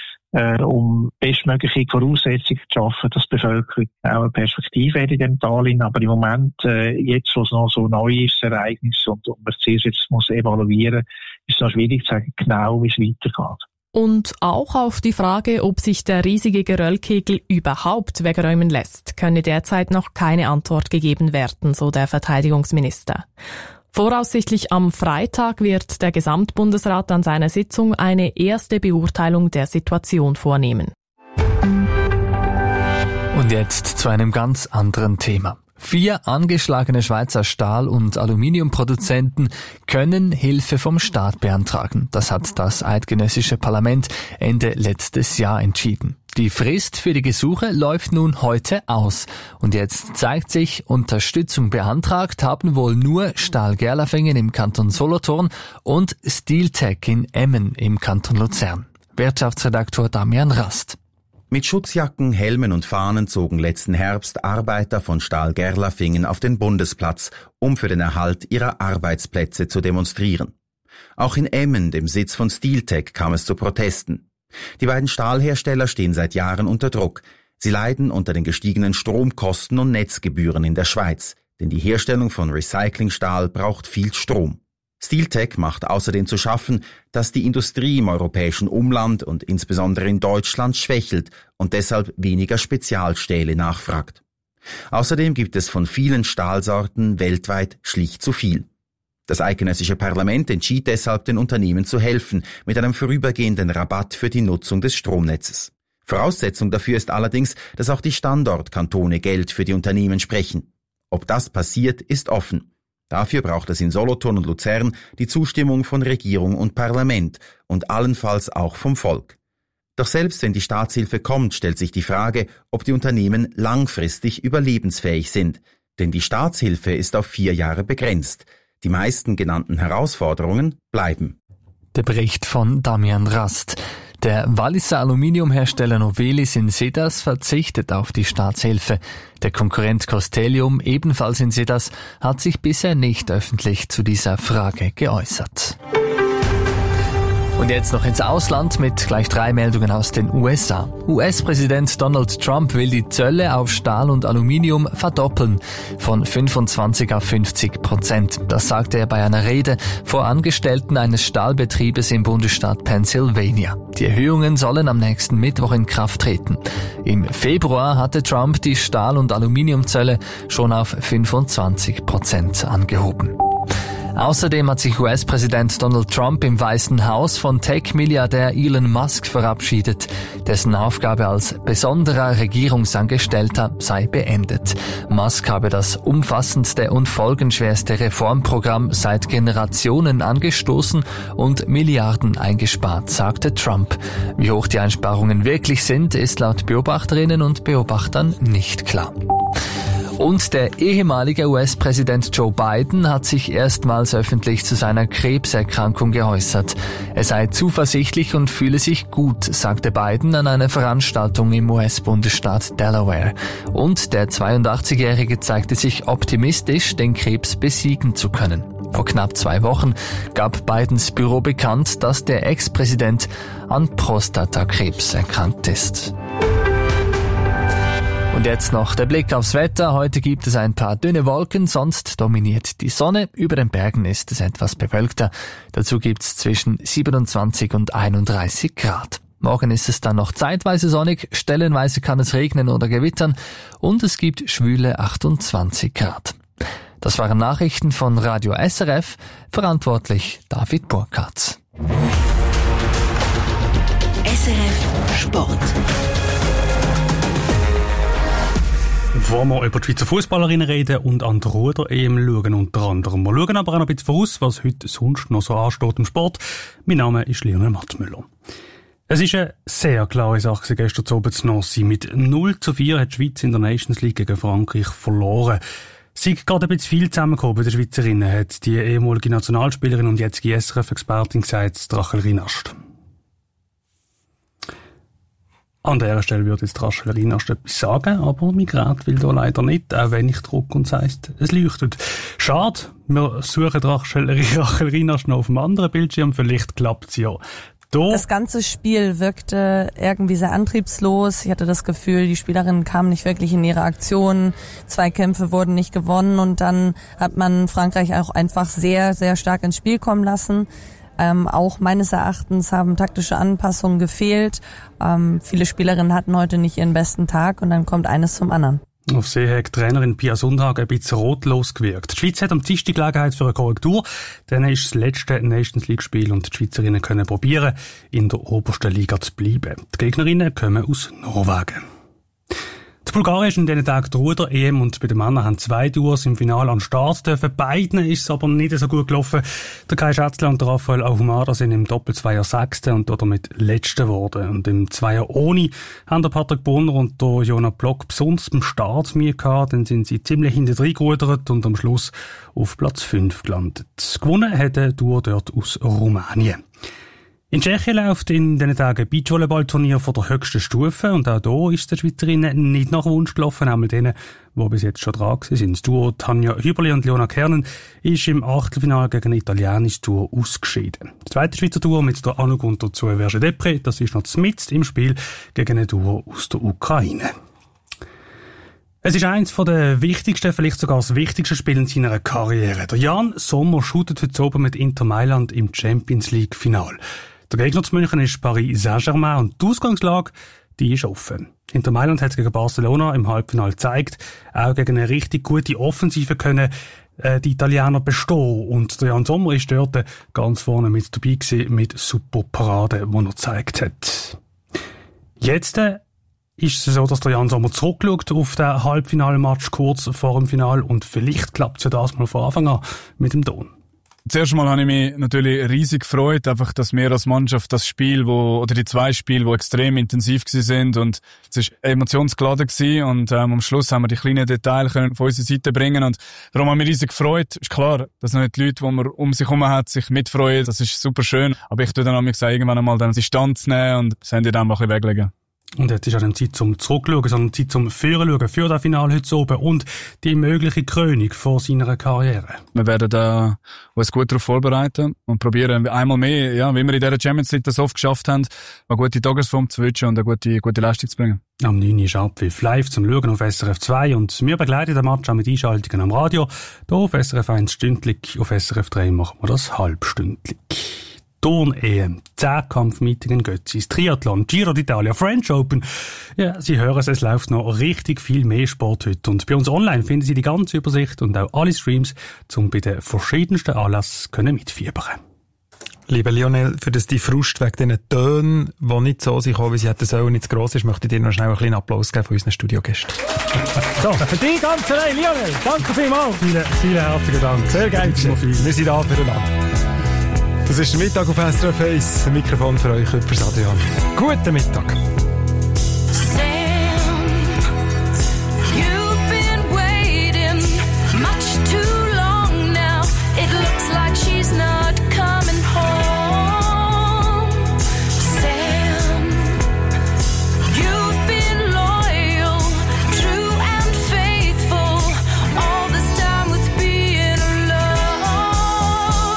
äh, um bestmögliche Voraussetzungen zu schaffen, dass die Bevölkerung auch eine Perspektive hat in dem Tal. Aber im Moment, äh, jetzt, wo es noch so neu ist, das Ereignis, und, und man zuerst jetzt muss evaluieren, ist es noch schwierig zu sagen, genau, wie es weitergeht. Und auch auf die Frage, ob sich der riesige Geröllkegel überhaupt wegräumen lässt, könne derzeit noch keine Antwort gegeben werden, so der Verteidigungsminister. Voraussichtlich am Freitag wird der Gesamtbundesrat an seiner Sitzung eine erste Beurteilung der Situation vornehmen. Und jetzt zu einem ganz anderen Thema. Vier angeschlagene Schweizer Stahl- und Aluminiumproduzenten können Hilfe vom Staat beantragen. Das hat das eidgenössische Parlament Ende letztes Jahr entschieden. Die Frist für die Gesuche läuft nun heute aus. Und jetzt zeigt sich, Unterstützung beantragt haben wohl nur Stahl Gerlafingen im Kanton Solothurn und Steeltech in Emmen im Kanton Luzern. Wirtschaftsredaktor Damian Rast. Mit Schutzjacken, Helmen und Fahnen zogen letzten Herbst Arbeiter von Stahl Gerlafingen auf den Bundesplatz, um für den Erhalt ihrer Arbeitsplätze zu demonstrieren. Auch in Emmen, dem Sitz von Steeltech, kam es zu Protesten. Die beiden Stahlhersteller stehen seit Jahren unter Druck. Sie leiden unter den gestiegenen Stromkosten und Netzgebühren in der Schweiz, denn die Herstellung von Recyclingstahl braucht viel Strom. Steeltech macht außerdem zu schaffen, dass die Industrie im europäischen Umland und insbesondere in Deutschland schwächelt und deshalb weniger Spezialstähle nachfragt. Außerdem gibt es von vielen Stahlsorten weltweit schlicht zu viel. Das eidgenössische Parlament entschied deshalb, den Unternehmen zu helfen, mit einem vorübergehenden Rabatt für die Nutzung des Stromnetzes. Voraussetzung dafür ist allerdings, dass auch die Standortkantone Geld für die Unternehmen sprechen. Ob das passiert, ist offen. Dafür braucht es in Solothurn und Luzern die Zustimmung von Regierung und Parlament und allenfalls auch vom Volk. Doch selbst wenn die Staatshilfe kommt, stellt sich die Frage, ob die Unternehmen langfristig überlebensfähig sind. Denn die Staatshilfe ist auf vier Jahre begrenzt. Die meisten genannten Herausforderungen bleiben. Der Bericht von Damian Rast. Der Walliser Aluminiumhersteller Novelis in Sedas verzichtet auf die Staatshilfe. Der Konkurrent Constellium, ebenfalls in Sedas, hat sich bisher nicht öffentlich zu dieser Frage geäußert. Und jetzt noch ins Ausland mit gleich drei Meldungen aus den U S A. U S-Präsident Donald Trump will die Zölle auf Stahl und Aluminium verdoppeln, von fünfundzwanzig auf fünfzig Prozent. Das sagte er bei einer Rede vor Angestellten eines Stahlbetriebes im Bundesstaat Pennsylvania. Die Erhöhungen sollen am nächsten Mittwoch in Kraft treten. Im Februar hatte Trump die Stahl- und Aluminiumzölle schon auf fünfundzwanzig Prozent angehoben. Außerdem hat sich U S-Präsident Donald Trump im Weißen Haus von Tech-Milliardär Elon Musk verabschiedet. Dessen Aufgabe als besonderer Regierungsangestellter sei beendet. Musk habe das umfassendste und folgenschwerste Reformprogramm seit Generationen angestoßen und Milliarden eingespart, sagte Trump. Wie hoch die Einsparungen wirklich sind, ist laut Beobachterinnen und Beobachtern nicht klar. Und der ehemalige U S-Präsident Joe Biden hat sich erstmals öffentlich zu seiner Krebserkrankung geäußert. Er sei zuversichtlich und fühle sich gut, sagte Biden an einer Veranstaltung im U S-Bundesstaat Delaware. Und der zweiundachtzigjährige zeigte sich optimistisch, den Krebs besiegen zu können. Vor knapp zwei Wochen gab Bidens Büro bekannt, dass der Ex-Präsident an Prostatakrebs erkrankt ist. Und jetzt noch der Blick aufs Wetter. Heute gibt es ein paar dünne Wolken, sonst dominiert die Sonne. Über den Bergen ist es etwas bewölkter. Dazu gibt es zwischen siebenundzwanzig und einunddreißig Grad. Morgen ist es dann noch zeitweise sonnig, stellenweise kann es regnen oder gewittern und es gibt schwüle achtundzwanzig Grad. Das waren Nachrichten von Radio S R F, verantwortlich David Burkhardt. S R F Sport. Bevor wir über die Schweizer Fußballerinnen reden und an der Ruder-E M schauen unter anderem. Wir schauen aber auch noch ein bisschen voraus, was heute sonst noch so ansteht im Sport. Mein Name ist Lionel Matzmüller. Es ist eine sehr klare Sache gestern zu Abend zu Nancy. Mit null zu vier hat die Schweiz in der Nations League gegen Frankreich verloren. Sie ist gerade ein bisschen viel zusammengekommen bei den Schweizerinnen, hat die ehemalige Nationalspielerin und jetzige S R F-Expertin gesagt, Rachel Rinast. An dieser Stelle würde jetzt Rachel Rinast etwas sagen, aber mein Gerät will da leider nicht, auch wenn ich drücke und es heisst, es leuchtet. Schade, wir suchen Rachel, Rachel Rinast noch auf dem anderen Bildschirm, vielleicht klappt es ja. Da. Das ganze Spiel wirkte irgendwie sehr antriebslos. Ich hatte das Gefühl, die Spielerinnen kamen nicht wirklich in ihre Aktionen. Zwei Kämpfe wurden nicht gewonnen und dann hat man Frankreich auch einfach sehr, sehr stark ins Spiel kommen lassen. Ähm, auch meines Erachtens haben taktische Anpassungen gefehlt. Ähm, viele Spielerinnen hatten heute nicht ihren besten Tag und dann kommt eines zum anderen. Auf See hat Trainerin Pia Sundhage ein bisschen rotlos gewirkt. Die Schweiz hat am Dienstag die Gelegenheit für eine Korrektur. Dann ist das letzte Nations League Spiel und die Schweizerinnen können probieren, in der obersten Liga zu bleiben. Die Gegnerinnen kommen aus Norwegen. Die Bulgarier ist in diesen Tagen der Ruder-E M und bei den Männern haben zwei Duos im Finale an den Start dürfen. Beiden ist es aber nicht so gut gelaufen. Der Kai Schätzle und der Raphael Ahumada sind im Doppel-Zweier Sechste und damit Letzte geworden. Und im Zweier ohne haben der Patrick Brunner und der Jonah Block besonders beim Start Mühe gehabt. Dann sind sie ziemlich hinten drin gerudert und am Schluss auf Platz fünf gelandet. Gewonnen hat ein Duo dort aus Rumänien. In Tschechien läuft in diesen Tagen ein Beachvolleyball-Turnier von der höchsten Stufe und auch hier ist der Schweizerinnen nicht nach Wunsch gelaufen, einmal denen, die bis jetzt schon dran sind. Das Duo Tanja Hüberli und Leona Kernen ist im Achtelfinale gegen ein italienisches Duo ausgeschieden. Das zweite Schweizer Duo mit der Anu Gunter zu Verge Depre, das ist noch mitten im Spiel gegen ein Duo aus der Ukraine. Es ist eins der wichtigsten, vielleicht sogar das wichtigste Spiel in seiner Karriere. Der Jan Sommer shootet heute oben mit Inter Mailand im Champions League Final. Der Gegner zu München ist Paris Saint-Germain und die Ausgangslage, die ist offen. Inter Mailand hat gegen Barcelona im Halbfinale gezeigt, auch gegen eine richtig gute Offensive können äh, die Italiener bestehen. Und der Jan Sommer ist dort ganz vorne mit dabei gewesen, mit super Parade, die er gezeigt hat. Jetzt äh, ist es so, dass der Jan Sommer zurückschaut auf den Halbfinalmatch kurz vor dem Finale und vielleicht klappt es ja das mal von Anfang an mit dem Ton. Zuerst mal habe ich mich natürlich riesig gefreut, einfach, dass wir als Mannschaft das Spiel, wo, oder die zwei Spiele, die extrem intensiv gewesen sind und es ist emotionsgeladen gewesen und ähm, am Schluss haben wir die kleinen Details können von unserer Seite bringen und darum haben wir mich riesig gefreut. Ist klar, dass nicht die Leute, die man um sich herum hat, sich mitfreuen, das ist super schön, aber ich tue dann auch mir gesagt, irgendwann einmal dann Distanz nehmen und das Handy dann mal ein bisschen weglegen. Und jetzt ist auch nicht Zeit zum Zurückschauen, sondern Zeit zum Führen für das Finale heute oben und die mögliche Krönung vor seiner Karriere. Wir werden da uns gut darauf vorbereiten und probieren einmal mehr, ja, wie wir in dieser Champions League das oft geschafft haben, eine gute Tagesform zu wünschen und eine gute, gute Leistung zu bringen. Am neun Uhr ist Abpfiff live zum Schauen auf S R F zwei und wir begleiten den Match auch mit Einschaltungen am Radio. Hier auf S R F eins stündlich, auf S R F drei machen wir das halbstündlich. Turn-E M, Zehnkampf-Meeting in Götzis, Triathlon, Giro d'Italia, French Open. Ja, Sie hören es, es läuft noch richtig viel mehr Sport heute. Und bei uns online finden Sie die ganze Übersicht und auch alle Streams, um bei den verschiedensten Anlässen können mitfiebern. Lieber Lionel, für das die Frust wegen diesen Tönen, die nicht so sind, wie sie hätten sollen, nicht zu gross ist, möchte ich dir noch schnell einen kleinen Applaus geben von unseren Studiogästen. So, für dich ganz allein, Lionel. Danke vielmals. Vielen, vielen herzlichen Dank. Sehr gerne. Wir sind da füreinander. Das ist der Mittag auf S R F eins. Ein Mikrofon für euch, Küppers Adrian. Guten Mittag.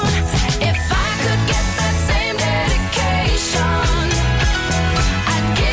I get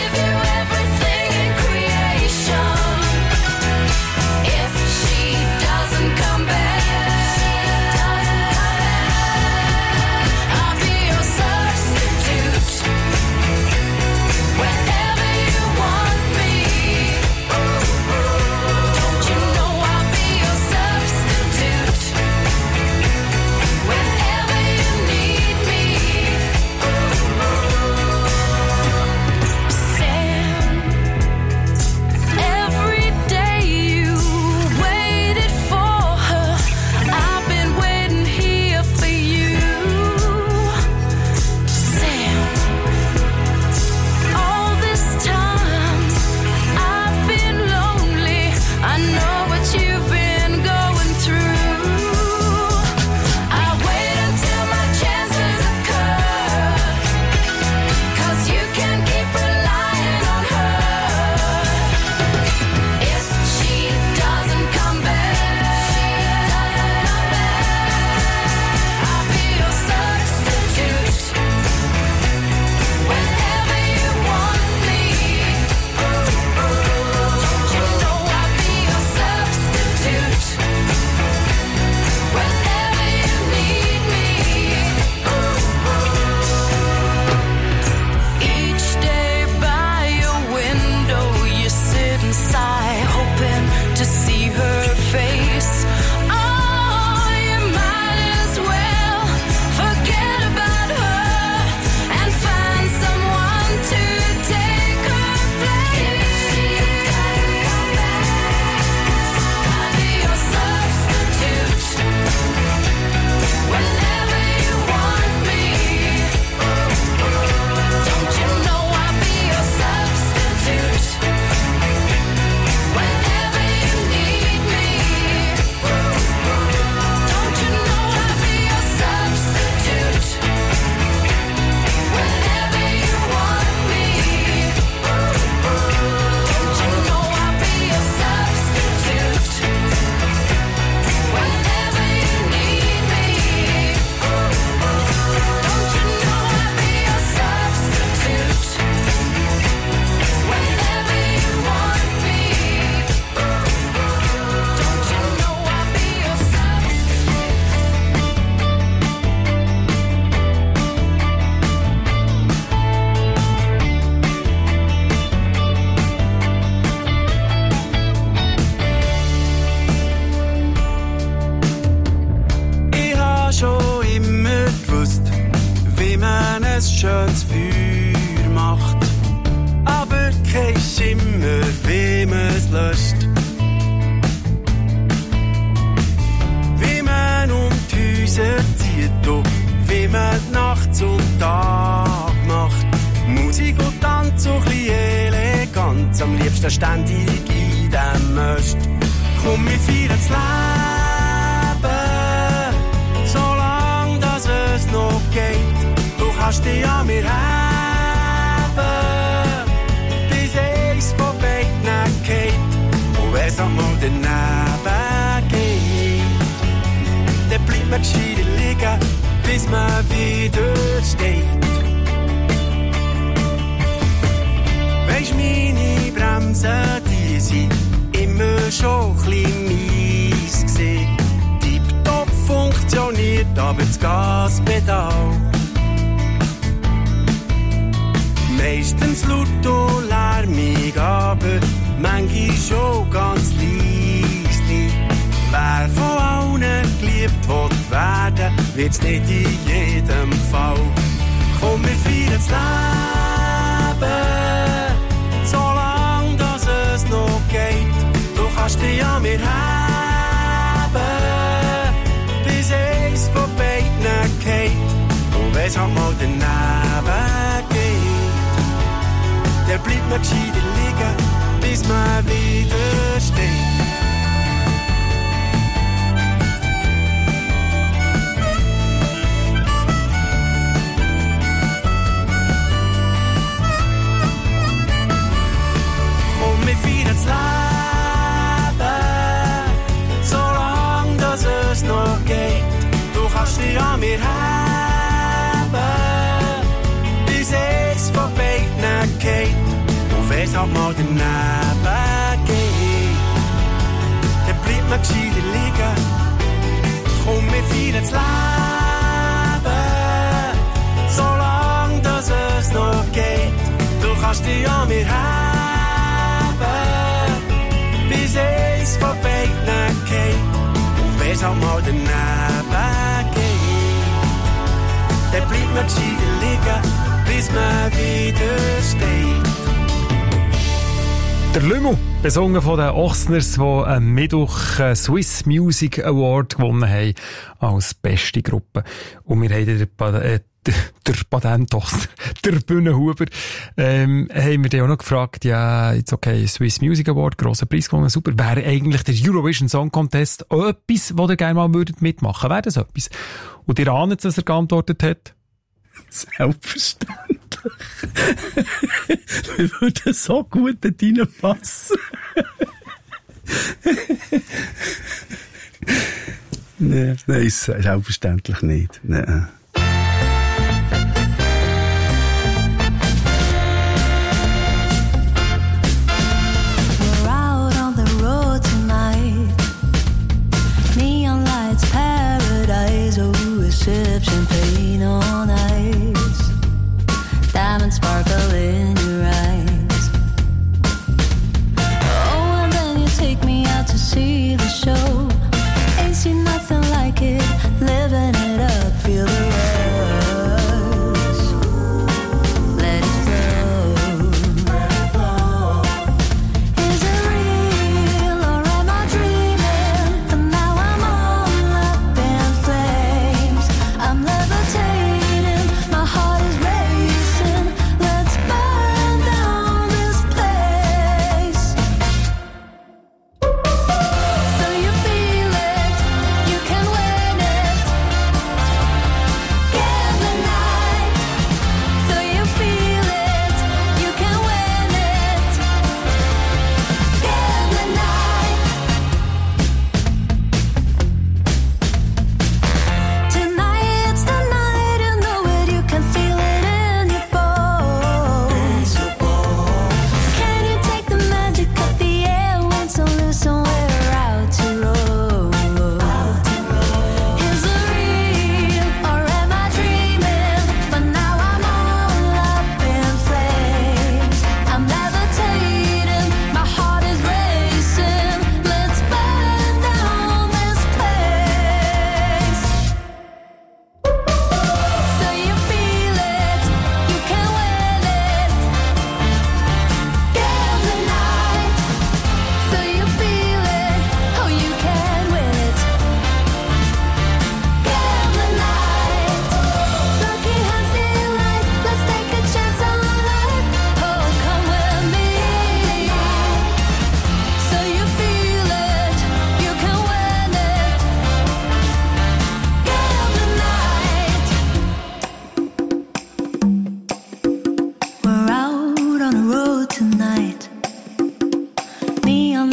stehe ständig in dem Möst. Komm, wir feiern das Leben, solange dass es noch geht. Du kannst dich an mir haben, bis eins von beiden geht. Und wenn's einmal daneben geht, dann bleibt man gescheiter liegen, bis man wieder steht. Weisst, meine Bremsen, die sind immer schon ein bisschen mies gsi. Tipptopp funktioniert, aber das Gaspedal meistens laut und lärmig, aber manchmal schon ganz leise. Wer von allen geliebt will werden, wird's nicht in jedem Fall. Komm, wir feiern das Leben, solange dass es noch geht. Du kannst dich an mir haben, bis eins von beiden geht. Und wenn's halt mal daneben geht, dann bleibt man gescheiter liegen, bis man wieder steht. Komm, wir feiern das Leben, solange dass es noch geht. Du kannst dich an mir haben, bis es von beiden geht. Und wenn's halt mal daneben geht, dann bleibt man gescheiter liegen. Komm, wir feiern das Leben, solange dass es noch geht. Du kannst dich an mir haben, bis es von beiden geht. Und wenn's halt mal daneben geht, dann bleibt man gescheiter liegen, bis man wieder steht. Der Lümmel, besungen von den Ochsners, die am Mittwoch einen Swiss Music Award gewonnen haben als beste Gruppe. Und wir haben den, äh, der Patentochsner, der Bühnenhuber, ähm, haben wir dann auch noch gefragt, ja, jetzt okay, Swiss Music Award, grosser Preis gewonnen, super. Wäre eigentlich der Eurovision Song Contest auch etwas, wo ihr gerne mal würdet mitmachen? Wäre das etwas? Und ihr ahnt, was er geantwortet hat? Selbstverständlich. Wir würden so gut dort reinpassen. Nein, nein, selbstverständlich nicht. Nein. We're out on the road tonight. Neon lights, paradise. Oh, a sip champagne on ice. Diamonds sparkle in your eyes. Oh, and then you take me out to see the show. Ain't seen nothing like it. Living it up, feel the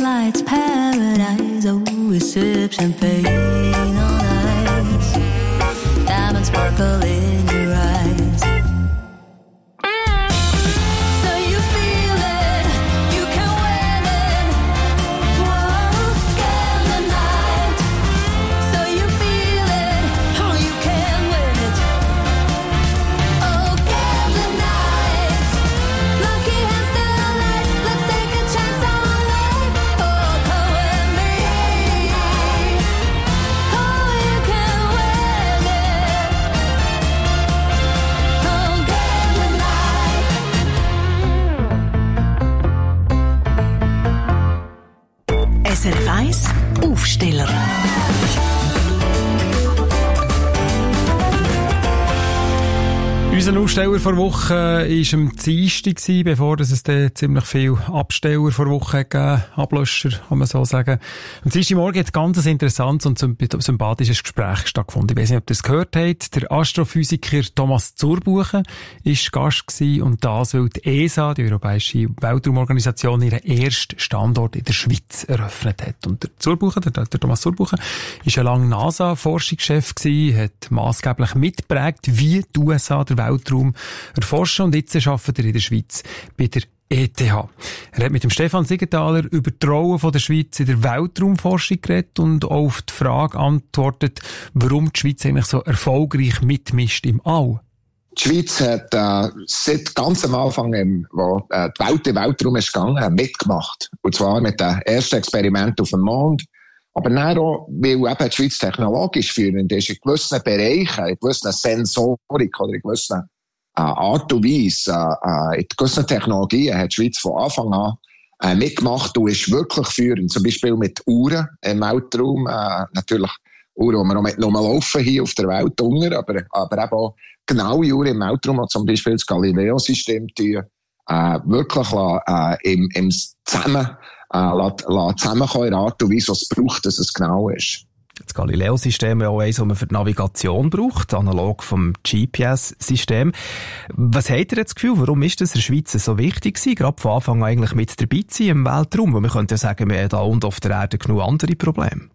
Moonlight's paradise, oh, we sip champagne on ice. Diamonds sparkle in your eyes. So you feel it, you can win it. Whoa, gambling night. So you feel it, oh, you can win it. Oh, gambling night. Lucky hands still alive, let's take a chance on life. Oh, come with me. Oh, you can win it. Oh, gambling night. S R F eins Aufsteller. Unser Aufsteller vor Woche war am Dienstag, bevor es dann ziemlich viele Absteller vor Woche gegeben, Ablöscher, kann man so sagen. Am Dienstagmorgen hat ein ganz interessantes und sympathisches Gespräch stattgefunden. Ich weiss nicht, ob ihr es gehört habt. Der Astrophysiker Thomas Zurbuchen war Gast gewesen, und das, weil die E S A, die Europäische Weltraumorganisation, ihren ersten Standort in der Schweiz eröffnet hat. Und der Zurbuchen, der, der Thomas Zurbuchen, war ja lange NASA-Forschungschef gewesen, hat maßgeblich mitgeprägt, wie die U S A der Weltraum erforschen, und jetzt arbeitet er in der Schweiz bei der E T H. Er hat mit dem Stefan Siegenthaler über die Rolle von der Schweiz in der Weltraumforschung geredet und auch auf die Frage antwortet, warum die Schweiz eigentlich so erfolgreich mitmischt im All. Die Schweiz hat äh, seit ganz am Anfang, ähm, wo äh, die Welt im Weltraum ist gegangen, mitgemacht. Und zwar mit dem ersten Experiment auf dem Mond. Aber dann auch, weil eben die Schweiz technologisch führend ist, in gewissen Bereichen, in gewissen Sensorik oder in gewissen äh, Art und Weise, äh, in gewissen Technologien hat die Schweiz von Anfang an äh, mitgemacht und ist wirklich führend. Zum Beispiel mit Uhren im Weltraum, äh, natürlich Uhren, die wir auch mit nur laufen hier auf der Welt unter, aber, aber eben auch genaue Uhren im Weltraum, die zum Beispiel das Galileo-System äh, wirklich äh, im, im Zusammen Äh, zusammenkommen in der Art und Weise, was es braucht, dass es genau ist. Das Galileo-System ist auch eins, das man für die Navigation braucht, analog vom G P S-System. Was habt ihr jetzt das Gefühl, warum ist das in der Schweiz so wichtig gewesen, gerade von Anfang an eigentlich mit dabei zu sein im Weltraum? Weil man könnte ja sagen, wir haben da und auf der Erde genug andere Probleme.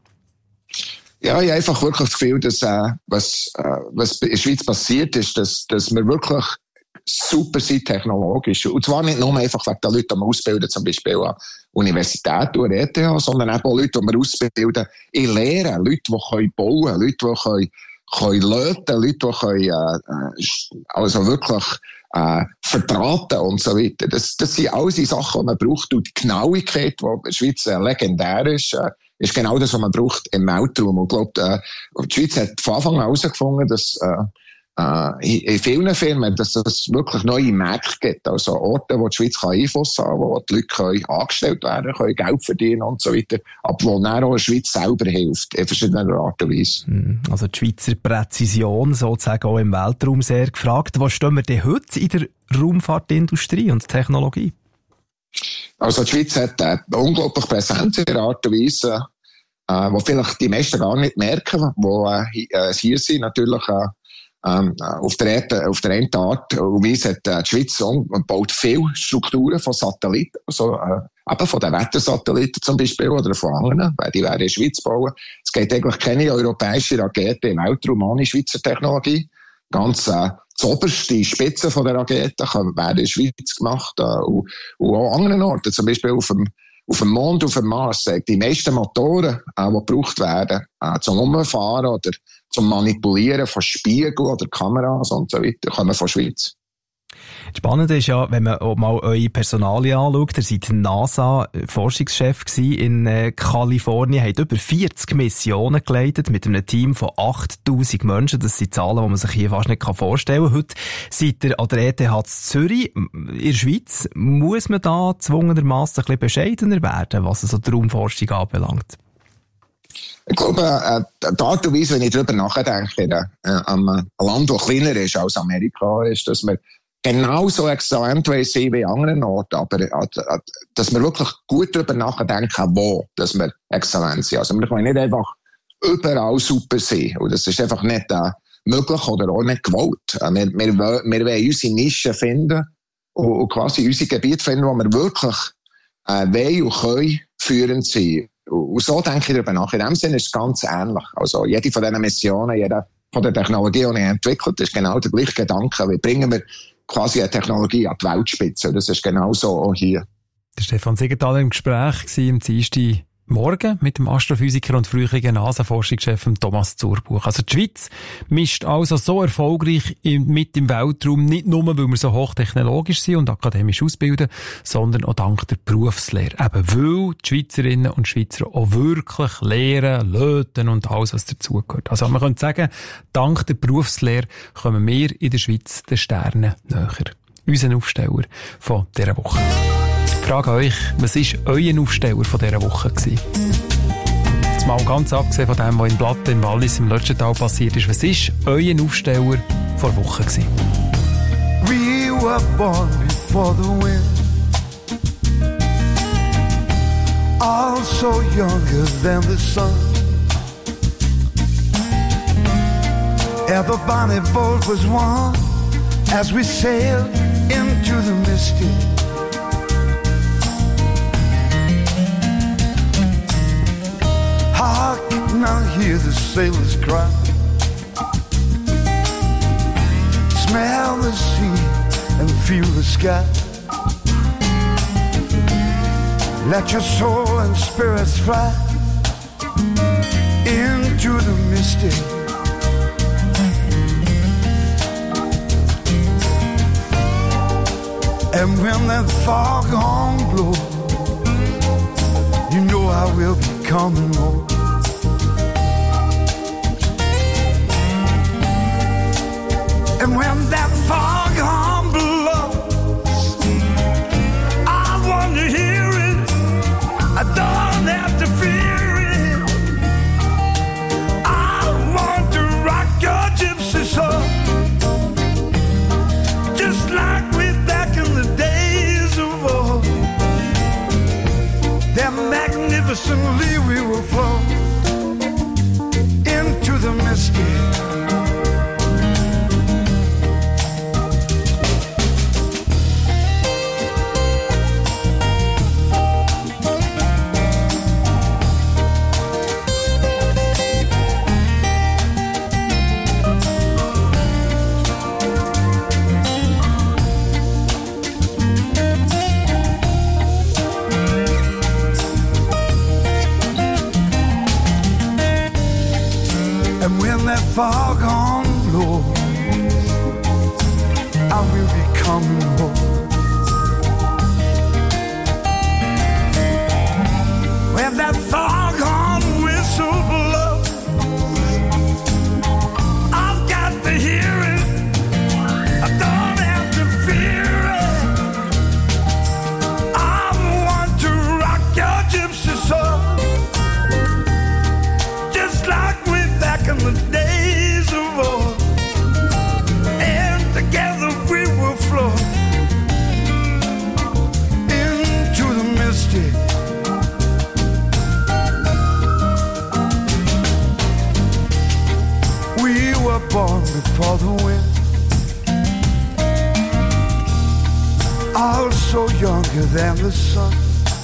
Ja, ich habe einfach wirklich das Gefühl, dass äh, was, äh, was in der Schweiz passiert ist, dass, dass wir wirklich super sind technologisch. Und zwar nicht nur einfach wegen der Leute, die wir ausbilden, zum Beispiel an Universität oder E T H, sondern auch Leute, die wir ausbilden in Lehre, Leute, die können bauen, Leute, die können, können löten, Leute, die können, äh, also wirklich äh, verdrahten und so weiter. Das, das sind alles die Sachen, die man braucht. Und die Genauigkeit, die in der Schweiz äh, legendär ist, äh, ist genau das, was man braucht im Weltraum. Und ich glaube, äh, die Schweiz hat von Anfang an herausgefunden, dass äh, Uh, in, in vielen Firmen, dass es wirklich neue Märkte gibt, also Orte, wo die Schweiz kann Einfluss haben, wo die Leute können angestellt werden, können Geld verdienen und so weiter, aber wo dann auch die Schweiz selber hilft, in verschiedenen Art und Weise. Also die Schweizer Präzision sozusagen auch im Weltraum sehr gefragt. Wo stehen wir denn heute in der Raumfahrtindustrie und Technologie? Also die Schweiz hat äh, unglaublich Präsenz in der Art und Weise, äh, wo vielleicht die meisten gar nicht merken, wo äh, hier sind natürlich äh, Ähm, auf der Erde, auf der einen Art und Weise hat äh, die Schweiz und baut viele Strukturen von Satelliten, also äh, eben von den Wettersatelliten zum Beispiel oder von anderen, weil die werden in der Schweiz bauen. Es geht eigentlich keine europäische Rakete im Weltraum ohne Schweizer Technologie. Ganz äh, die oberste Spitze von der Rakete werden in der Schweiz gemacht äh, und, und auch an anderen Orten, zum Beispiel auf dem Auf dem Mond, auf dem Mars, die meisten Motoren, äh, die gebraucht werden, äh, zum Umfahren oder zum Manipulieren von Spiegeln oder Kameras und so weiter, kommen von der Schweiz. Spannend ist ja, wenn man auch mal eure Personalien anschaut, ihr seid NASA-Forschungschef in äh, Kalifornien, habt über vierzig Missionen geleitet mit einem Team von achttausend Menschen. Das sind Zahlen, die man sich hier fast nicht vorstellen kann. Heute seid ihr an der E T H Zürich. In der Schweiz muss man da zwungenermassen ein bisschen bescheidener werden, was so die Raumforschung anbelangt. Ich glaube, äh, die Art und Weise, wenn ich darüber nachdenke, äh, ein Land, das kleiner ist als Amerika, ist, dass wir genauso exzellent sein wie an anderen Orten, aber äh, dass wir wirklich gut darüber nachdenken, wo dass wir exzellent sind. Also wir können nicht einfach überall super sein. Und das ist einfach nicht äh, möglich oder auch nicht gewollt. Äh, wir, wir, wir wollen unsere Nische finden und, und quasi unser Gebiet finden, wo wir wirklich äh, wollen und können führend sein. Und so denke ich darüber nach. In dem Sinne ist es ganz ähnlich. Also jede von diesen Missionen, jede von der Technologie, die ich entwickelt, ist genau der gleiche Gedanke. Wie bringen wir quasi eine Technologie an die Weltspitze? Das ist genau so auch hier. Der Stefan Siegenthaler im Gespräch war am Dienstag Morgen mit dem Astrophysiker und früheren NASA-Forschungschef Thomas Zurbuch. Also die Schweiz mischt also so erfolgreich mit im Weltraum, nicht nur, weil wir so hochtechnologisch sind und akademisch ausbilden, sondern auch dank der Berufslehre. Eben weil die Schweizerinnen und Schweizer auch wirklich lehren, löten und alles, was dazugehört. Also man könnte sagen, dank der Berufslehre kommen wir in der Schweiz den Sternen näher. Unser Aufsteller von dieser Woche. Ich frage euch, was war euer Aufsteller von dieser Woche gewesen? Jetzt mal ganz abgesehen von dem, was in Blatten, in Wallis, im Lötschental passiert ist, was war euer Aufsteller vor der Woche gewesen? We were born before the wind, also younger than the sun. Ever bonny boat was one as we sailed into the misty. Hark, now hear the sailors cry. Smell the sea and feel the sky. Let your soul and spirits fly into the mystic. And when that foghorn blows, you know I will be coming home. And when that foghorn blows, I want to hear it. I don't have to fear it. I want to rock your gypsy soul, just like we back in the days of old. Then magnificently we will flow into the mystic. Foghorn blows, I will be coming home. When that foghorn whistle blows, I've got to hear it. I don't have to fear it. I want to rock your gypsy soul, just like we back in the day. And together we will flow into the mystic. We were born before the wind, also younger than the sun.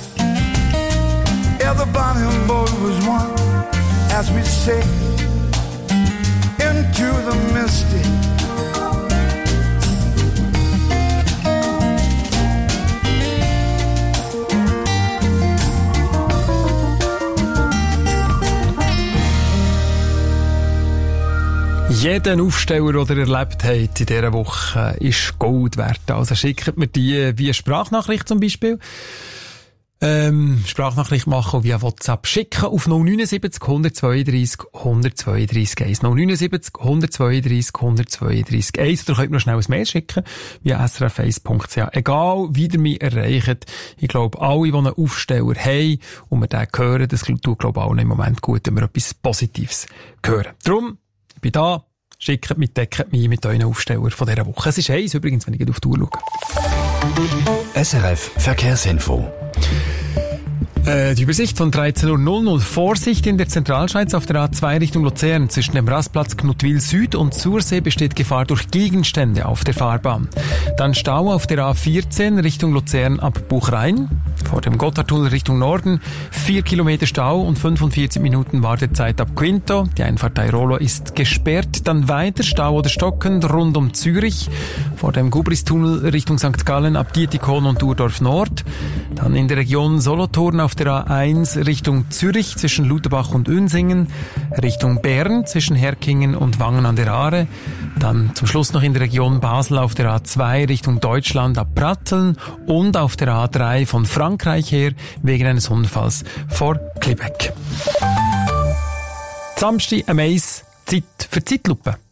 Yeah, the bonny boy was one as we sailed into the mystic. Jeden Aufsteller, den ihr erlebt habt in dieser Woche, ist Gold wert. Also schickt mir die wie eine Sprachnachricht zum Beispiel. Ähm, Sprachnachricht machen via WhatsApp schicken auf null neun sieben null eins zwei drei eins zwei drei eins. null neun sieben null eins zwei drei eins zwei drei eins. Oder könnt ihr noch schnell ein Mail schicken via s r f eins punkt c h. Egal, wie ihr mich erreicht. Ich glaube, alle, die einen Aufsteller haben und wir den hören, das tut, glaube ich, allen im Moment gut, wenn wir etwas Positives hören. Darum, ich bin da. Schickt mich, deckt mich mit euren Aufsteller von dieser Woche. Es ist eins übrigens, wenn ich auf die Uhr schaue. S R F Verkehrsinfo. Äh, die Übersicht von dreizehn Uhr null null. Vorsicht in der Zentralschweiz auf der A zwei Richtung Luzern. Zwischen dem Rastplatz Knutwil Süd und Sursee besteht Gefahr durch Gegenstände auf der Fahrbahn. Dann Stau auf der A vierzehn Richtung Luzern ab Buchrein. Vor dem Gotthardtunnel Richtung Norden vier Kilometer Stau und fünfundvierzig Minuten Wartezeit ab Quinto. Die Einfahrt Airolo ist gesperrt. Dann weiter Stau oder stockend rund um Zürich. Vor dem Gubristunnel Richtung Sankt Gallen ab Dietikon und Urdorf Nord. Dann in der Region Solothurn auf der A eins Richtung Zürich zwischen Lutherbach und Unsingen. Richtung Bern zwischen Herkingen und Wangen an der Aare. Dann zum Schluss noch in der Region Basel auf der A zwei Richtung Deutschland ab Pratteln und auf der A drei von Frankreich her wegen eines Unfalls vor Quebec. Samstag am Eis, Zeit für Zeitlupe.